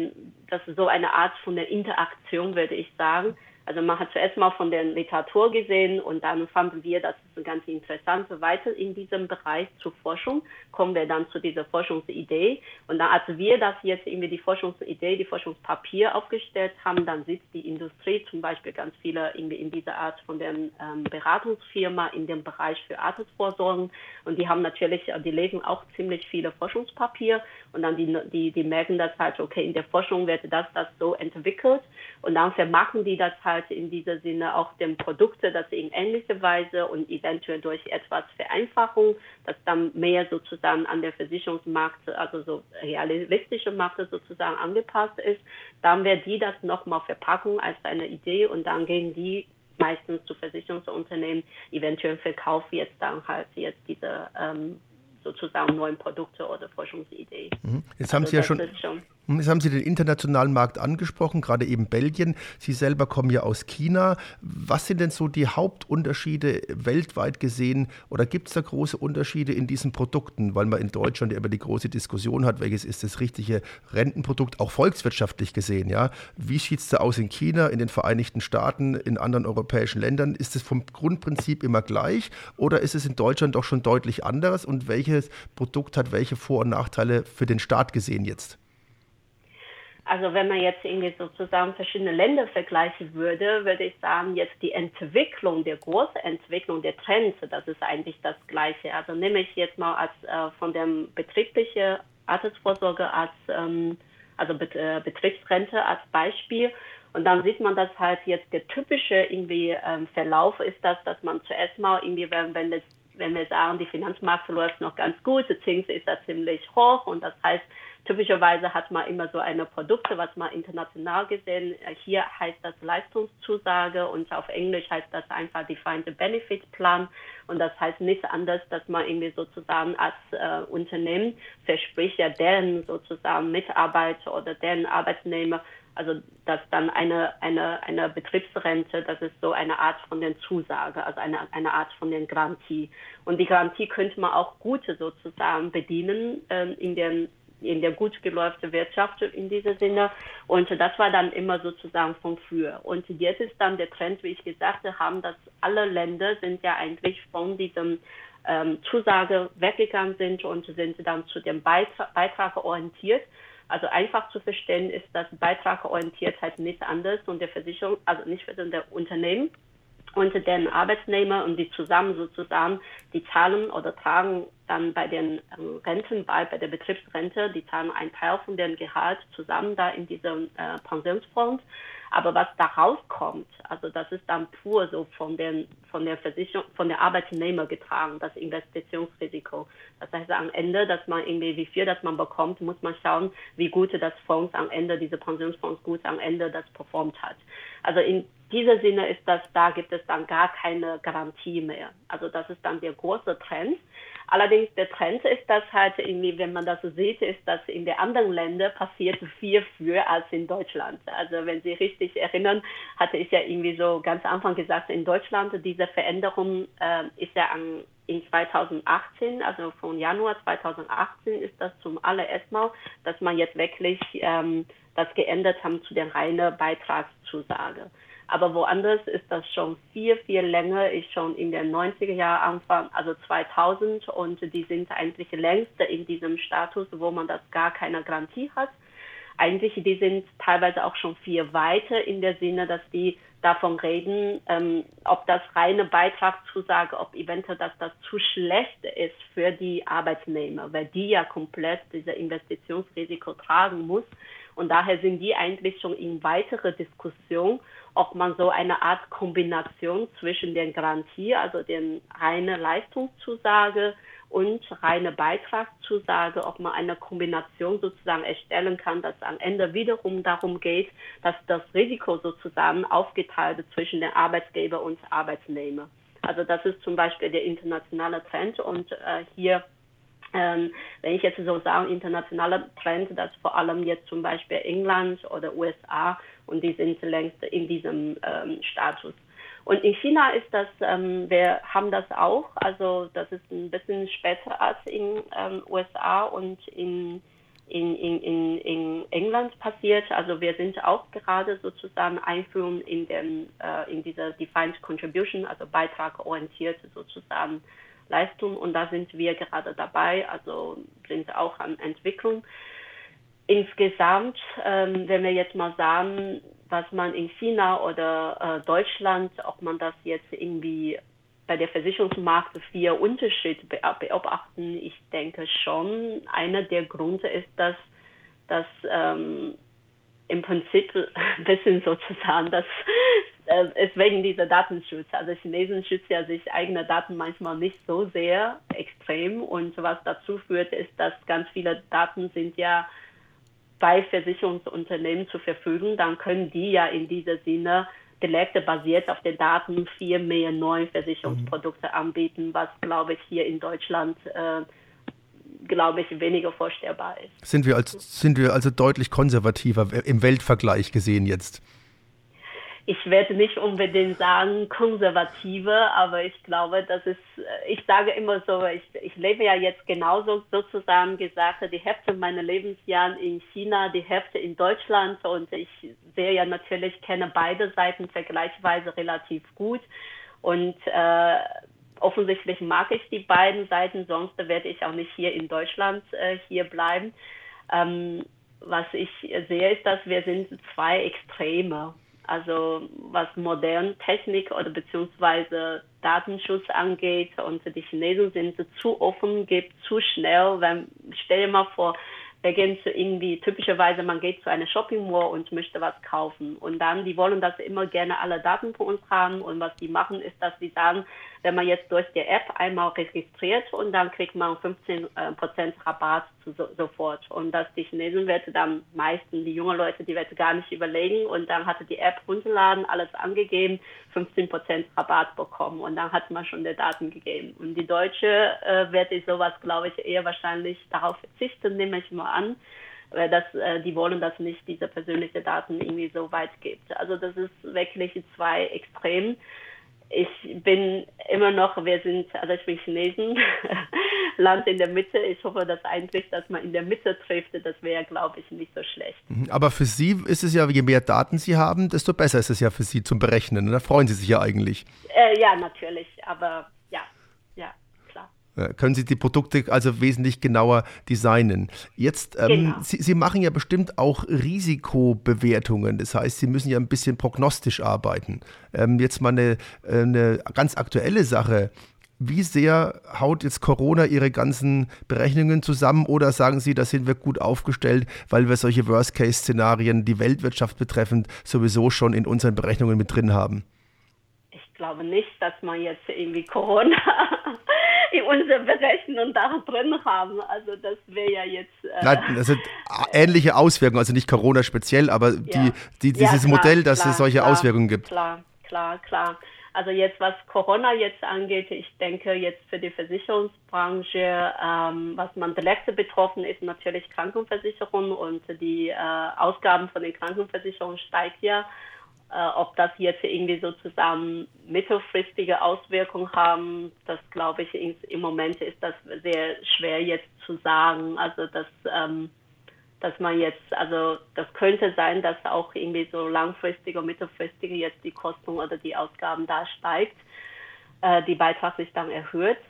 das ist so eine Art von der Interaktion, würde ich sagen. Also man hat zuerst mal von der Literatur gesehen und dann fanden wir, das ist eine ganz interessante weiter in diesem Bereich zur Forschung, kommen wir dann zu dieser Forschungsidee. Und dann, als wir das jetzt irgendwie die Forschungsidee, die Forschungspapier aufgestellt haben, dann sitzt die Industrie zum Beispiel ganz viele irgendwie in dieser Art von der Beratungsfirma in dem Bereich für Altersvorsorgen. Und die haben natürlich, die lesen auch ziemlich viele Forschungspapier und dann die merken das halt, okay, in der Forschung wird das so entwickelt und dann vermarkten die das halt in dieser Sinne auch den Produkte, dass sie in ähnlicher Weise und eventuell durch etwas Vereinfachung, dass dann mehr sozusagen an der Versicherungsmarkt, also so realistische Markt sozusagen angepasst ist, dann wird die das nochmal verpacken als eine Idee und dann gehen die meistens zu Versicherungsunternehmen, eventuell verkaufen jetzt dann halt jetzt diese sozusagen neuen Produkte oder Forschungsidee. Jetzt haben Sie ja schon Jetzt haben Sie den internationalen Markt angesprochen, gerade eben Belgien. Sie selber kommen ja aus China. Was sind denn so die Hauptunterschiede weltweit gesehen oder gibt es da große Unterschiede in diesen Produkten? Weil man in Deutschland ja immer die große Diskussion hat, welches ist das richtige Rentenprodukt, auch volkswirtschaftlich gesehen. Ja? Wie sieht es da aus in China, in den Vereinigten Staaten, in anderen europäischen Ländern? Ist es vom Grundprinzip immer gleich oder ist es in Deutschland doch schon deutlich anders? Und welches Produkt hat welche Vor- und Nachteile für den Staat gesehen jetzt? Also wenn man jetzt irgendwie sozusagen verschiedene Länder vergleichen würde, würde ich sagen, jetzt die Entwicklung, der große Entwicklung der Trends, das ist eigentlich das Gleiche. Also nehme ich jetzt mal als von der betrieblichen Altersvorsorge als Betriebsrente als Beispiel. Und dann sieht man, dass halt jetzt der typische irgendwie Verlauf ist das, dass man zuerst mal irgendwie, wenn wir sagen, die Finanzmarkt läuft noch ganz gut, der Zins ist da ziemlich hoch und das heißt, typischerweise hat man immer so eine Produkte, was man international gesehen, hier heißt das Leistungszusage und auf Englisch heißt das einfach Defined Benefit Plan und das heißt nichts anderes, dass man irgendwie sozusagen als Unternehmen verspricht ja deren sozusagen Mitarbeiter oder deren Arbeitnehmer, also dass dann eine Betriebsrente, das ist so eine Art von der Zusage, also eine Art von der Garantie. Und die Garantie könnte man auch gut sozusagen bedienen in der gut gelauften Wirtschaft in diesem Sinne. Und das war dann immer sozusagen von früher. Und jetzt ist dann der Trend, wie ich gesagt habe, dass alle Länder sind ja eigentlich von diesem Zusage weggegangen sind und sind dann zu dem Beitrag orientiert. Also einfach zu verstehen ist, dass Beitragorientiertheit nichts anderes und der Versicherung, also nicht für der Unternehmen und den Arbeitnehmer und die zusammen sozusagen, die zahlen oder tragen dann bei den Renten bei der Betriebsrente, die zahlen einen Teil von deren Gehalt zusammen da in diesem Pensionsfonds. Aber was da rauskommt, also das ist dann pur so von der Versicherung, von der Arbeitnehmer getragen, das Investitionsrisiko. Das heißt am Ende, dass man irgendwie, wie viel das man bekommt, muss man schauen, wie gut das Fonds am Ende, diese Pensionsfonds gut am Ende das performt hat. Also in dieser Sinne ist das, da gibt es dann gar keine Garantie mehr. Also das ist dann der große Trend. Allerdings der Trend ist, dass halt irgendwie, wenn man das so sieht, ist, dass in den anderen Ländern passiert viel früher als in Deutschland. Also wenn Sie richtig erinnern, hatte ich ja irgendwie so ganz am Anfang gesagt, in Deutschland diese Veränderung ist ja in 2018, also von Januar 2018 ist das zum allerersten Mal, dass man jetzt wirklich das geändert haben zu der reinen Beitragszusage. Aber woanders ist das schon viel, viel länger, ist schon in den 90er Jahren Anfang, also 2000 und die sind eigentlich längst in diesem Status, wo man das gar keine Garantie hat. Eigentlich, die sind teilweise auch schon viel weiter in der Sinne, dass die davon reden, ob das reine Beitragszusage, ob eventuell das zu schlecht ist für die Arbeitnehmer, weil die ja komplett dieses Investitionsrisiko tragen muss. Und daher sind die eigentlich schon in weitere Diskussion, ob man so eine Art Kombination zwischen der Garantie, also den reine Leistungszusage und reine Beitragszusage, ob man eine Kombination sozusagen erstellen kann, dass am Ende wiederum darum geht, dass das Risiko sozusagen aufgeteilt wird zwischen den Arbeitgeber und Arbeitnehmer. Also das ist zum Beispiel der internationale Trend und hier wenn ich jetzt so sage, internationaler Trend, dass vor allem jetzt zum Beispiel England oder USA und die sind längst in diesem Status. Und in China ist das, wir haben das auch, also das ist ein bisschen später als in USA und in England passiert. Also wir sind auch gerade sozusagen Einführung in dieser Defined Contribution, also beitragorientiert sozusagen Leistung und da sind wir gerade dabei, also sind auch an Entwicklung. Insgesamt, wenn wir jetzt mal sagen, was man in China oder Deutschland, ob man das jetzt irgendwie bei der Versicherungsmarkt vier Unterschiede beobachten, ich denke schon, einer der Gründe ist, dass im Prinzip ein bisschen sozusagen, dass es wegen dieser Datenschutz. Also Chinesen schützen ja sich eigene Daten manchmal nicht so sehr extrem und was dazu führt, ist, dass ganz viele Daten sind ja bei Versicherungsunternehmen zur Verfügung. Dann können die ja in dieser Sinne Delikte basiert auf den Daten viel mehr neue Versicherungsprodukte anbieten, was, glaube ich, hier in Deutschland weniger vorstellbar ist. Sind wir also deutlich konservativer im Weltvergleich gesehen jetzt? Ich werde nicht unbedingt sagen konservative, aber ich glaube, ich sage immer so, ich lebe ja jetzt genauso sozusagen gesagt, die Hälfte meiner Lebensjahre in China, die Hälfte in Deutschland und ich sehe ja natürlich, kenne beide Seiten vergleichsweise relativ gut und offensichtlich mag ich die beiden Seiten, sonst werde ich auch nicht hier in Deutschland hier bleiben. was ich sehe, ist, dass wir sind zwei Extreme. Also was moderne Technik oder beziehungsweise Datenschutz angeht, und die Chinesen sind zu offen, geht zu schnell. Stell dir mal vor, wir gehen zu irgendwie, typischerweise man geht zu einer Shopping Mall und möchte was kaufen. Und dann, die wollen das immer gerne alle Daten von uns haben. Und was die machen, ist, dass sie sagen, wenn man jetzt durch die App einmal registriert und dann kriegt man 15% Rabatt sofort. Und dass die Chinesen werden dann meistens, die jungen Leute, die werden gar nicht überlegen. Und dann hatte die App runterladen, alles angegeben, 15% Rabatt bekommen. Und dann hat man schon die Daten gegeben. Und die Deutsche werde sowas, glaube ich, eher wahrscheinlich darauf verzichten, nehme ich mal an. Die wollen, dass nicht diese persönlichen Daten irgendwie so weit gibt. Also das ist wirklich zwei Extremen. Ich bin immer noch, ich bin Chinesen, Land in der Mitte. Ich hoffe, dass man in der Mitte trifft, das wäre, glaube ich, nicht so schlecht. Aber für Sie ist es ja, je mehr Daten Sie haben, desto besser ist es ja für Sie zum Berechnen. Da freuen Sie sich ja eigentlich. Ja, natürlich, aber ja, klar. Können Sie die Produkte also wesentlich genauer designen. Jetzt, genau. Sie machen ja bestimmt auch Risikobewertungen. Das heißt, Sie müssen ja ein bisschen prognostisch arbeiten. Jetzt mal eine ganz aktuelle Sache. Wie sehr haut jetzt Corona Ihre ganzen Berechnungen zusammen, oder sagen Sie, da sind wir gut aufgestellt, weil wir solche Worst-Case-Szenarien, die Weltwirtschaft betreffend, sowieso schon in unseren Berechnungen mit drin haben? Ich glaube nicht, dass man jetzt irgendwie Corona in unserer Berechnung da drin haben. Also das wäre ja jetzt... Nein, das sind ähnliche Auswirkungen, also nicht Corona speziell, aber dieses klar, Modell, dass es solche Auswirkungen gibt. Klar. Also jetzt, was Corona jetzt angeht, ich denke jetzt für die Versicherungsbranche, was man direkt betroffen ist, natürlich Krankenversicherung, und die Ausgaben von den Krankenversicherungen steigt ja. Ob das jetzt irgendwie sozusagen mittelfristige Auswirkungen haben, das glaube ich, im Moment ist das sehr schwer jetzt zu sagen. Also dass man jetzt, also das könnte sein, dass auch irgendwie so langfristige und mittelfristige jetzt die Kosten oder die Ausgaben da steigt, die Beitrag sich dann erhöht.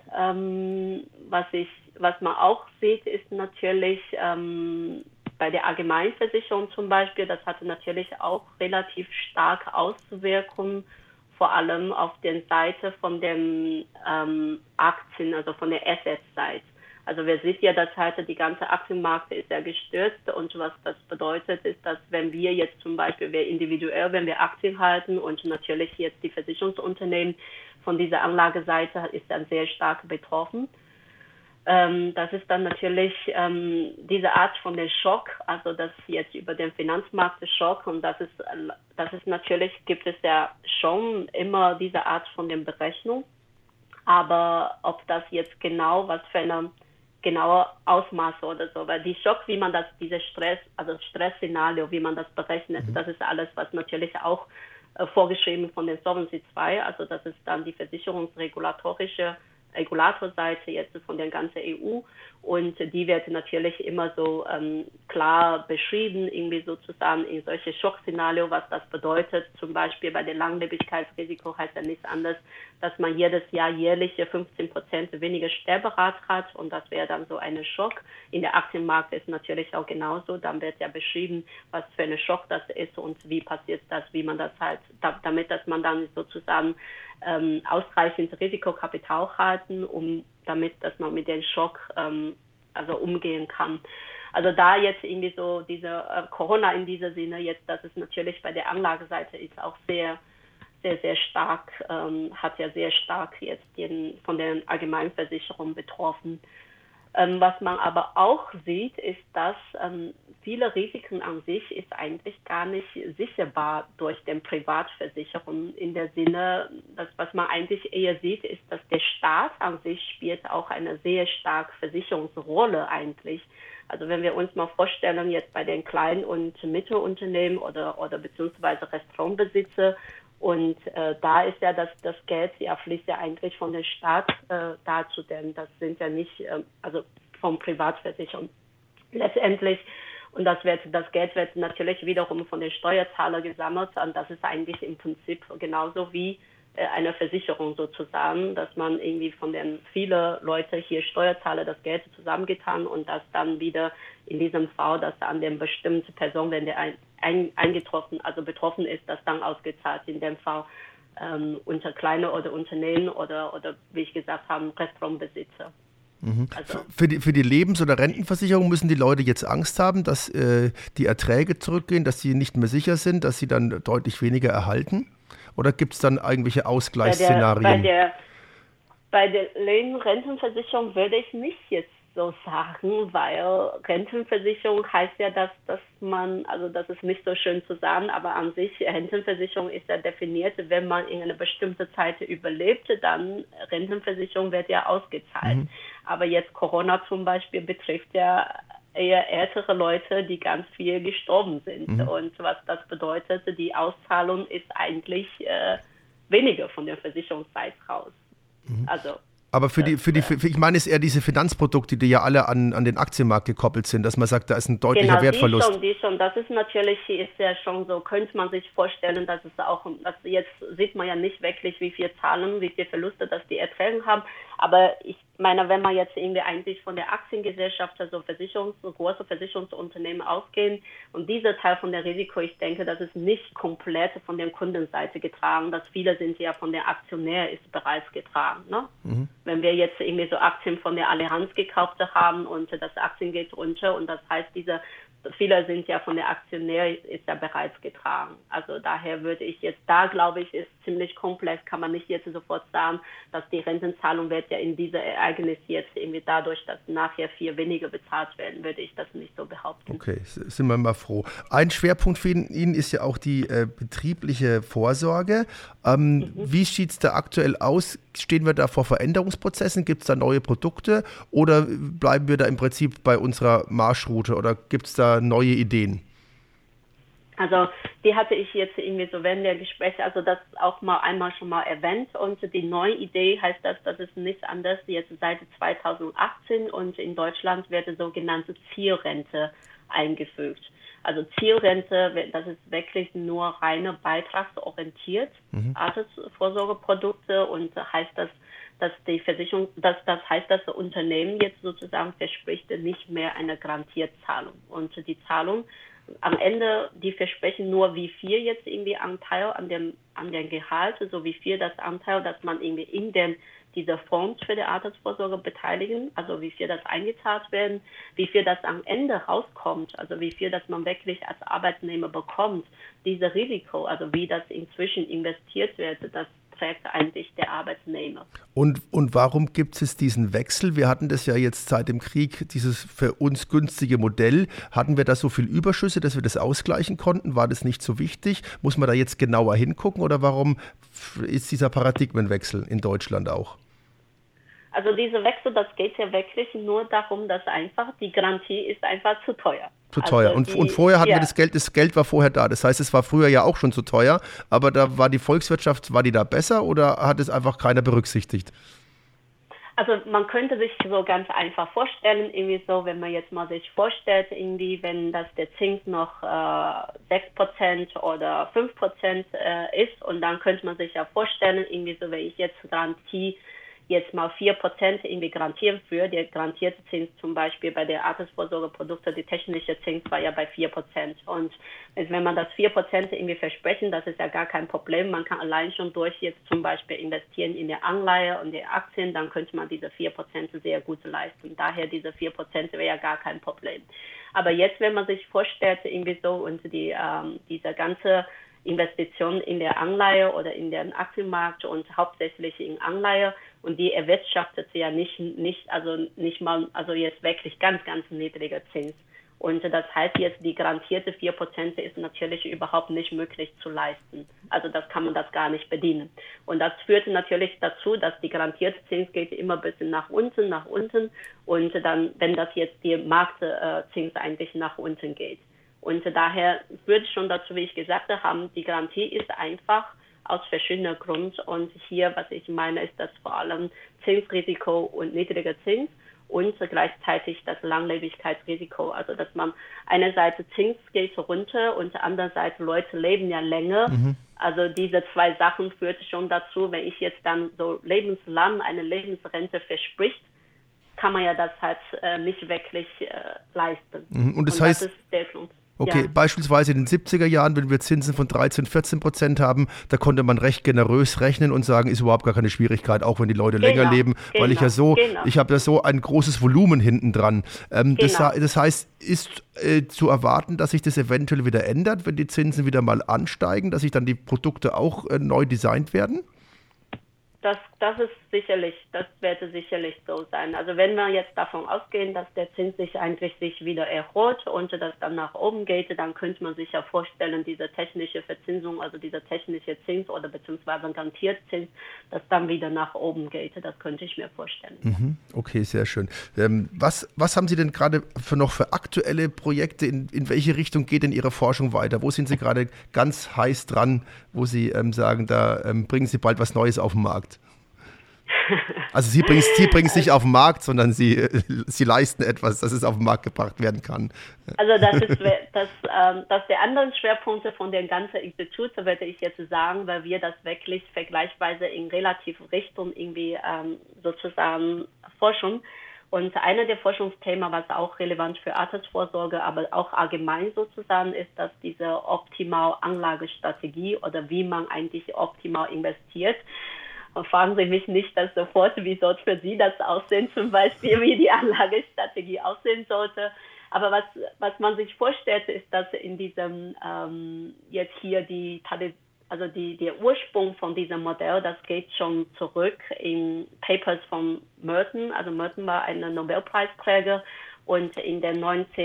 Was man auch sieht, ist natürlich bei der Allgemeinversicherung zum Beispiel, das hatte natürlich auch relativ starke Auswirkungen, vor allem auf der Seite von den Aktien, also von der Asset-Seite. Also wir sehen ja, dass heute die ganze Aktienmarkt ist ja gestürzt, und was das bedeutet, ist, dass wenn wir jetzt zum Beispiel, wenn wir Aktien halten, und natürlich jetzt die Versicherungsunternehmen von dieser Anlageseite ist dann sehr stark betroffen. Das ist dann natürlich diese Art von dem Schock, also das jetzt über den Finanzmarkt Schock, und das ist natürlich, gibt es ja schon immer diese Art von der Berechnung, aber ob das jetzt genau was für eine genaue Ausmaße oder so, weil die Schock, wie man das, Stressszenario, wie man das berechnet, das ist alles, was natürlich auch vorgeschrieben von den Solvency II, also das ist dann die versicherungsregulatorische Regulatorseite jetzt von der ganzen EU, und die wird natürlich immer so klar beschrieben, irgendwie sozusagen in solche Schockszenario, was das bedeutet. Zum Beispiel bei dem Langlebigkeitsrisiko heißt ja nichts anderes, dass man jedes Jahr jährliche 15% weniger Sterberate hat, und das wäre dann so ein Schock. In der Aktienmarkt ist natürlich auch genauso, dann wird ja beschrieben, was für ein Schock das ist und wie passiert das, wie man das halt, damit dass man dann sozusagen ausreichend Risikokapital halten, dass man mit dem Schock umgehen kann. Also da jetzt irgendwie so diese Corona in dieser Sinne jetzt, das ist natürlich bei der Anlageseite ist auch sehr, sehr, sehr stark, hat ja sehr stark jetzt von den Allgemeinversicherungen betroffen. Was man aber auch sieht, ist, dass viele Risiken an sich ist eigentlich gar nicht sicherbar durch den Privatversicherungen in der Sinne, dass was man eigentlich eher sieht, ist, dass der Staat an sich spielt auch eine sehr starke Versicherungsrolle eigentlich. Also wenn wir uns mal vorstellen, jetzt bei den kleinen und Mittelunternehmen oder beziehungsweise Restaurantbesitzer, und da ist ja das Geld, fließt ja eigentlich von dem Staat dazu, denn das sind ja nicht, vom Privatversicherung letztendlich. Und das Geld wird natürlich wiederum von den Steuerzahlern gesammelt, und das ist eigentlich im Prinzip genauso wie eine Versicherung sozusagen, dass man irgendwie von den viele Leute hier Steuerzahler das Geld zusammengetan und das dann wieder in diesem Fall, dass an der bestimmten Person, wenn der betroffen ist, das dann ausgezahlt, in dem Fall unter kleine oder Unternehmen oder wie ich gesagt habe, Restaurantbesitzer. Also. Für die Lebens- oder Rentenversicherung müssen die Leute jetzt Angst haben, dass die Erträge zurückgehen, dass sie nicht mehr sicher sind, dass sie dann deutlich weniger erhalten? Oder gibt es dann irgendwelche Ausgleichsszenarien? Bei der Rentenversicherung würde ich nicht jetzt so sagen, weil Rentenversicherung heißt ja, dass man, also das ist nicht so schön zu sagen, aber an sich Rentenversicherung ist ja definiert, wenn man in einer bestimmten Zeit überlebt, dann Rentenversicherung wird ja ausgezahlt. Aber jetzt Corona zum Beispiel betrifft ja eher ältere Leute, die ganz viel gestorben sind. Und was das bedeutet, die Auszahlung ist eigentlich weniger von der Versicherungszeit raus. Also aber ich meine, es ist eher diese Finanzprodukte, die ja alle an den Aktienmarkt gekoppelt sind, dass man sagt, da ist ein deutlicher Wertverlust. Die schon. Das ist natürlich, ist ja schon so, könnte man sich vorstellen, dass es auch, jetzt sieht man ja nicht wirklich, wie viel Zahlen, wie viel Verluste, dass die Erträge haben. Aber ich meine, wenn man jetzt irgendwie eigentlich von der Aktiengesellschaft, also große Versicherungsunternehmen ausgehen und dieser Teil von der Risiko, ich denke, das ist nicht komplett von der Kundenseite getragen, dass viele sind ja von der Aktionär ist bereits getragen. Ne? Wenn wir jetzt irgendwie so Aktien von der Allianz gekauft haben und das Aktien geht runter und das heißt, viele sind ja von der Aktionär ist ja bereits getragen. Also daher würde ich jetzt, da glaube ich, ist ziemlich komplex, kann man nicht jetzt sofort sagen, dass die Rentenzahlung wird ja in dieser Ereignis jetzt irgendwie dadurch, dass nachher viel weniger bezahlt werden, würde ich das nicht so behaupten. Okay, sind wir mal froh. Ein Schwerpunkt für Ihnen ist ja auch die betriebliche Vorsorge. Wie sieht es da aktuell aus? Stehen wir da vor Veränderungsprozessen? Gibt es da neue Produkte oder bleiben wir da im Prinzip bei unserer Marschroute oder gibt es da neue Ideen? Also die hatte ich jetzt irgendwie so während der Gespräche, also das auch mal einmal schon mal erwähnt und die neue Idee heißt das ist nichts anderes jetzt seit 2018 und in Deutschland wird die sogenannte Zielrente eingefügt. Also Zielrente, das ist wirklich nur reine beitragsorientiert, Altersvorsorgeprodukte und heißt das, dass die Versicherung, das heißt, dass das Unternehmen jetzt sozusagen verspricht nicht mehr eine Garantierzahlung und die Zahlung am Ende, die versprechen nur, wie viel jetzt irgendwie Anteil an dem Gehalt, so wie viel das Anteil, dass man irgendwie in dieser Fonds für die Altersvorsorge beteiligen, also wie viel das eingezahlt werden, wie viel das am Ende rauskommt, also wie viel das man wirklich als Arbeitnehmer bekommt, dieses Risiko, also wie das inzwischen investiert wird, das trägt eigentlich der Arbeitnehmer. Und warum gibt es diesen Wechsel? Wir hatten das ja jetzt seit dem Krieg, dieses für uns günstige Modell. Hatten wir da so viel Überschüsse, dass wir das ausgleichen konnten? War das nicht so wichtig? Muss man da jetzt genauer hingucken oder warum ist dieser Paradigmenwechsel in Deutschland auch? Also dieser Wechsel, das geht ja wirklich nur darum, dass einfach die Garantie ist einfach zu teuer. Zu teuer. Also und vorher hatten wir das Geld war vorher da. Das heißt, es war früher ja auch schon zu teuer, aber da war die Volkswirtschaft, war die da besser oder hat es einfach keiner berücksichtigt? Also man könnte sich so ganz einfach vorstellen, irgendwie so, wenn man jetzt mal sich vorstellt, irgendwie, wenn das der Zins noch 6% oder 5% ist und dann könnte man sich ja vorstellen, irgendwie so, wenn ich jetzt Garantie jetzt mal 4% irgendwie garantieren für. Der garantierte Zins zum Beispiel bei der Altersvorsorgeprodukte, die technische Zins war ja bei 4%. Und wenn man das 4% irgendwie versprechen, das ist ja gar kein Problem. Man kann allein schon durch jetzt zum Beispiel investieren in der Anleihe und die Aktien, dann könnte man diese 4% sehr gut leisten. Daher diese 4% wäre ja gar kein Problem. Aber jetzt, wenn man sich vorstellt, irgendwie so und diese ganze Investitionen in der Anleihe oder in den Aktienmarkt und hauptsächlich in Anleihe und die erwirtschaftet ja nicht mal jetzt wirklich ganz, ganz niedriger Zins. Und das heißt jetzt, die garantierte 4% ist natürlich überhaupt nicht möglich zu leisten. Also das kann man das gar nicht bedienen. Und das führt natürlich dazu, dass die garantierte Zins geht immer ein bisschen nach unten und dann, wenn das jetzt die Marktzins eigentlich nach unten geht. Und daher führt schon dazu, wie ich gesagt habe, die Garantie ist einfach aus verschiedenen Gründen. Und hier, was ich meine, ist das vor allem Zinsrisiko und niedriger Zins. und gleichzeitig das Langlebigkeitsrisiko. Also dass man einerseits Zins geht runter und andererseits Leute leben ja länger. Also diese zwei Sachen führt schon dazu, wenn ich jetzt dann so lebenslang eine Lebensrente verspricht, kann man ja das halt nicht wirklich leisten. Und das heißt, das ist der Grund. Okay, ja. Beispielsweise in den 70er Jahren, wenn wir Zinsen von 13-14% haben, da konnte man recht generös rechnen und sagen, ist überhaupt gar keine Schwierigkeit, auch wenn die Leute länger leben, weil ich habe ja so ein großes Volumen hinten dran. Das heißt, ist zu erwarten, dass sich das eventuell wieder ändert, wenn die Zinsen wieder mal ansteigen, dass sich dann die Produkte auch neu designt werden? Das werde sicherlich so sein. Also wenn wir jetzt davon ausgehen, dass der Zins sich wieder erholt und das dann nach oben geht, dann könnte man sich ja vorstellen, diese technische Verzinsung, also dieser technische Zins oder beziehungsweise Garantierzins, dass dann wieder nach oben geht. Das könnte ich mir vorstellen. Okay, sehr schön. Was haben Sie denn gerade noch für aktuelle Projekte? In welche Richtung geht denn Ihre Forschung weiter? Wo sind Sie gerade ganz heiß dran, wo Sie sagen, da bringen Sie bald was Neues auf den Markt? Also Sie bringen es nicht auf den Markt, sondern Sie leisten etwas, dass es auf den Markt gebracht werden kann. Also das der andere Schwerpunkte von dem ganzen Institut, würde ich jetzt sagen, weil wir das wirklich vergleichsweise in relativ Richtung irgendwie sozusagen forschen. Und einer der Forschungsthemen, was auch relevant für Altersvorsorge, aber auch allgemein sozusagen, ist, dass diese optimal Anlagestrategie oder wie man eigentlich optimal investiert. Und fragen Sie mich nicht das sofort, wie soll für Sie das aussehen, zum Beispiel, wie die Anlagestrategie aussehen sollte. Aber was man sich vorstellt, ist, dass in diesem jetzt hier der Ursprung von diesem Modell, das geht schon zurück in Papers von Merton. Also Merton war ein Nobelpreisträger und in den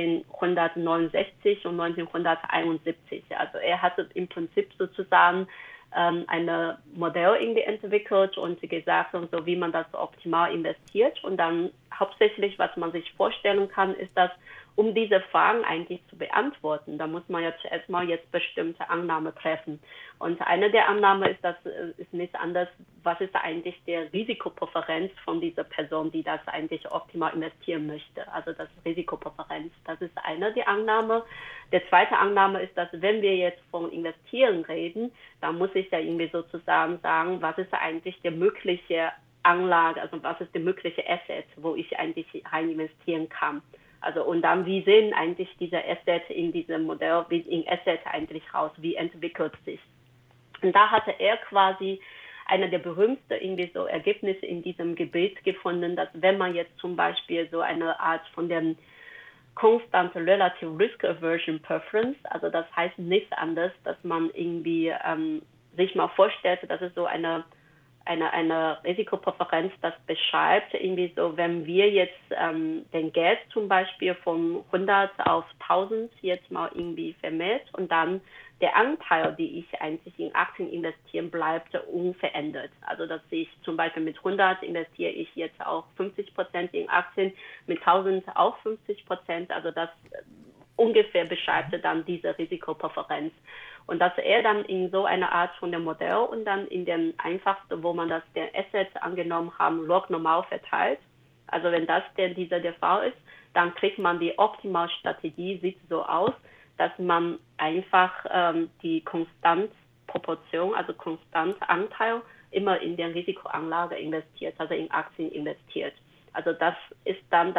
1969 und 1971. Also er hatte im Prinzip sozusagen ein Modell irgendwie entwickelt und gesagt, und so wie man das optimal investiert. Und dann hauptsächlich, was man sich vorstellen kann, ist, dass um diese Fragen eigentlich zu beantworten, da muss man ja zuerst mal jetzt bestimmte Annahmen treffen. Und eine der Annahmen ist, das ist nichts anderes, was ist eigentlich der Risikopräferenz von dieser Person, die das eigentlich optimal investieren möchte. Also das Risikopräferenz, das ist eine der Annahmen. Der zweite Annahme ist, dass wenn wir jetzt von Investieren reden, dann muss ich ja irgendwie sozusagen sagen, was ist eigentlich der mögliche Anlage, also was ist der mögliche Asset, wo ich eigentlich rein investieren kann. Also und dann, wie sehen eigentlich diese Asset in diesem Modell, wie in Asset eigentlich raus, wie entwickelt sich. Und da hatte er quasi einer der berühmtesten irgendwie so Ergebnisse in diesem Gebiet gefunden, dass wenn man jetzt zum Beispiel so eine Art von dem Constant Relative Risk Aversion Preference, also das heißt nichts anderes, dass man irgendwie sich mal vorstellt, dass es so eine Risikopräferenz, das beschreibt, irgendwie so, wenn wir jetzt den Geld zum Beispiel von 100 auf 1000 jetzt mal irgendwie vermehrt und dann der Anteil, die ich eigentlich in Aktien investieren, bleibt unverändert. Also dass ich zum Beispiel mit 100 investiere ich jetzt auch 50% in Aktien, mit 1000 auch 50%, also das ungefähr beschreibt dann diese Risikopräferenz. Und dass er dann in so einer Art von dem Modell und dann in dem einfachsten, wo man das der Asset angenommen haben, log normal verteilt. Also wenn das der Fall ist, dann kriegt man die Optimalstrategie, sieht so aus, dass man einfach die Konstantproportion, also Konstantanteil immer in der Risikoanlage investiert, also in Aktien investiert. Also das ist dann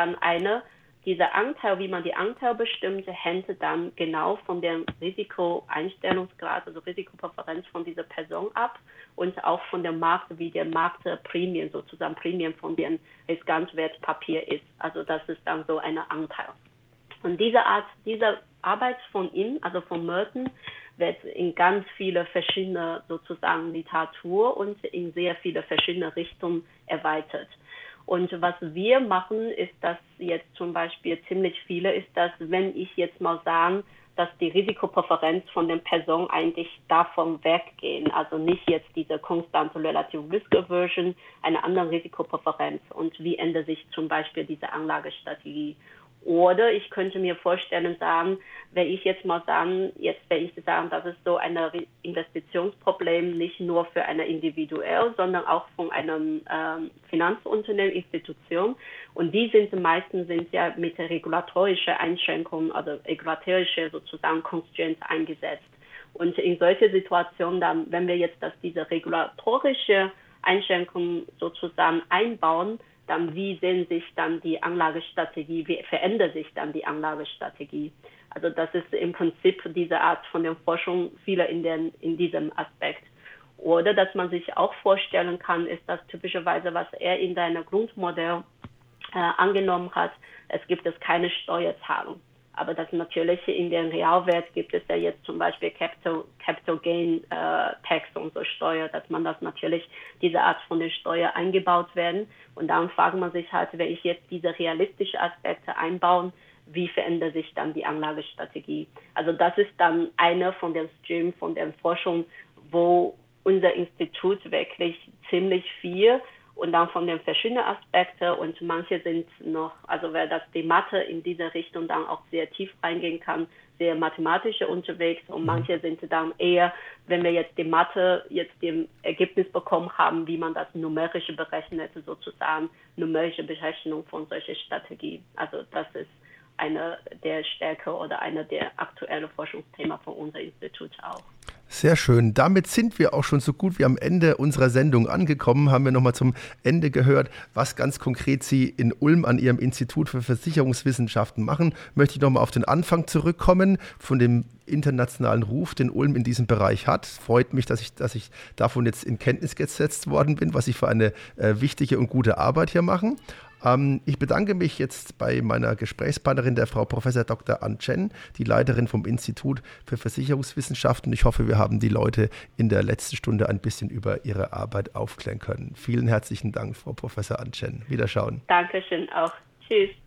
dieser Anteil, wie man die Anteil bestimmt, hängt dann genau von dem Risikoeinstellungsgrad, also Risikopräferenz von dieser Person ab und auch von dem Markt, wie der Marktprämien, sozusagen Prämien von dem Riskantwertpapier ist. Also das ist dann so ein Anteil. Und diese Arbeit von ihm, also von Merton, wird in ganz viele verschiedene sozusagen Literatur und in sehr viele verschiedene Richtungen erweitert. Und was wir machen, ist, dass jetzt zum Beispiel ziemlich viele ist, dass wenn ich jetzt mal sagen, dass die Risikopräferenz von den Personen eigentlich davon weggehen, also nicht jetzt diese konstante Relative Risk Aversion, eine andere Risikopräferenz und wie ändert sich zum Beispiel diese Anlagestrategie. Oder ich könnte mir vorstellen, wenn ich sagen, das ist so ein Investitionsproblem nicht nur für eine individuell, sondern auch von einem Finanzunternehmen, Institution. Und die meistens ja mit regulatorischen Einschränkungen, also regulatorische sozusagen Constraints eingesetzt. Und in solche Situationen dann, wenn wir jetzt diese regulatorische Einschränkungen sozusagen einbauen, dann wie sehen sich dann die Anlagestrategie, wie verändert sich dann die Anlagestrategie? Also das ist im Prinzip diese Art von der Forschung viele in diesem Aspekt. Oder dass man sich auch vorstellen kann, ist das typischerweise, was er in seinem Grundmodell angenommen hat, es gibt keine Steuerzahlung. Aber das natürlich in den Realwert gibt es ja jetzt zum Beispiel Capital Gain Tax und so Steuer, dass man das natürlich diese Art von der Steuer eingebaut werden. Und dann fragt man sich halt, wenn ich jetzt diese realistischen Aspekte einbauen, wie verändert sich dann die Anlagestrategie? Also das ist dann einer von den Streams von der Forschung, wo unser Institut wirklich ziemlich viel und dann von den verschiedenen Aspekten und manche sind noch, also wer die Mathe in diese Richtung dann auch sehr tief reingehen kann, sehr mathematische unterwegs und manche sind dann eher, wenn wir jetzt die Mathe dem Ergebnis bekommen haben, wie man das numerische berechnet, sozusagen numerische Berechnung von solcher Strategie. Also das ist eine der Stärke oder eine der aktuellen Forschungsthemen von unserem Institut auch. Sehr schön. Damit sind wir auch schon so gut wie am Ende unserer Sendung angekommen. Haben wir nochmal zum Ende gehört, was ganz konkret Sie in Ulm an Ihrem Institut für Versicherungswissenschaften machen. Möchte ich nochmal auf den Anfang zurückkommen von dem internationalen Ruf, den Ulm in diesem Bereich hat. Freut mich, dass ich davon jetzt in Kenntnis gesetzt worden bin, was Sie für eine wichtige und gute Arbeit hier machen. Ich bedanke mich jetzt bei meiner Gesprächspartnerin, der Frau Prof. Dr. An Chen, die Leiterin vom Institut für Versicherungswissenschaften. Ich hoffe, wir haben die Leute in der letzten Stunde ein bisschen über ihre Arbeit aufklären können. Vielen herzlichen Dank, Frau Prof. An Chen. Wiederschauen. Dankeschön auch. Tschüss.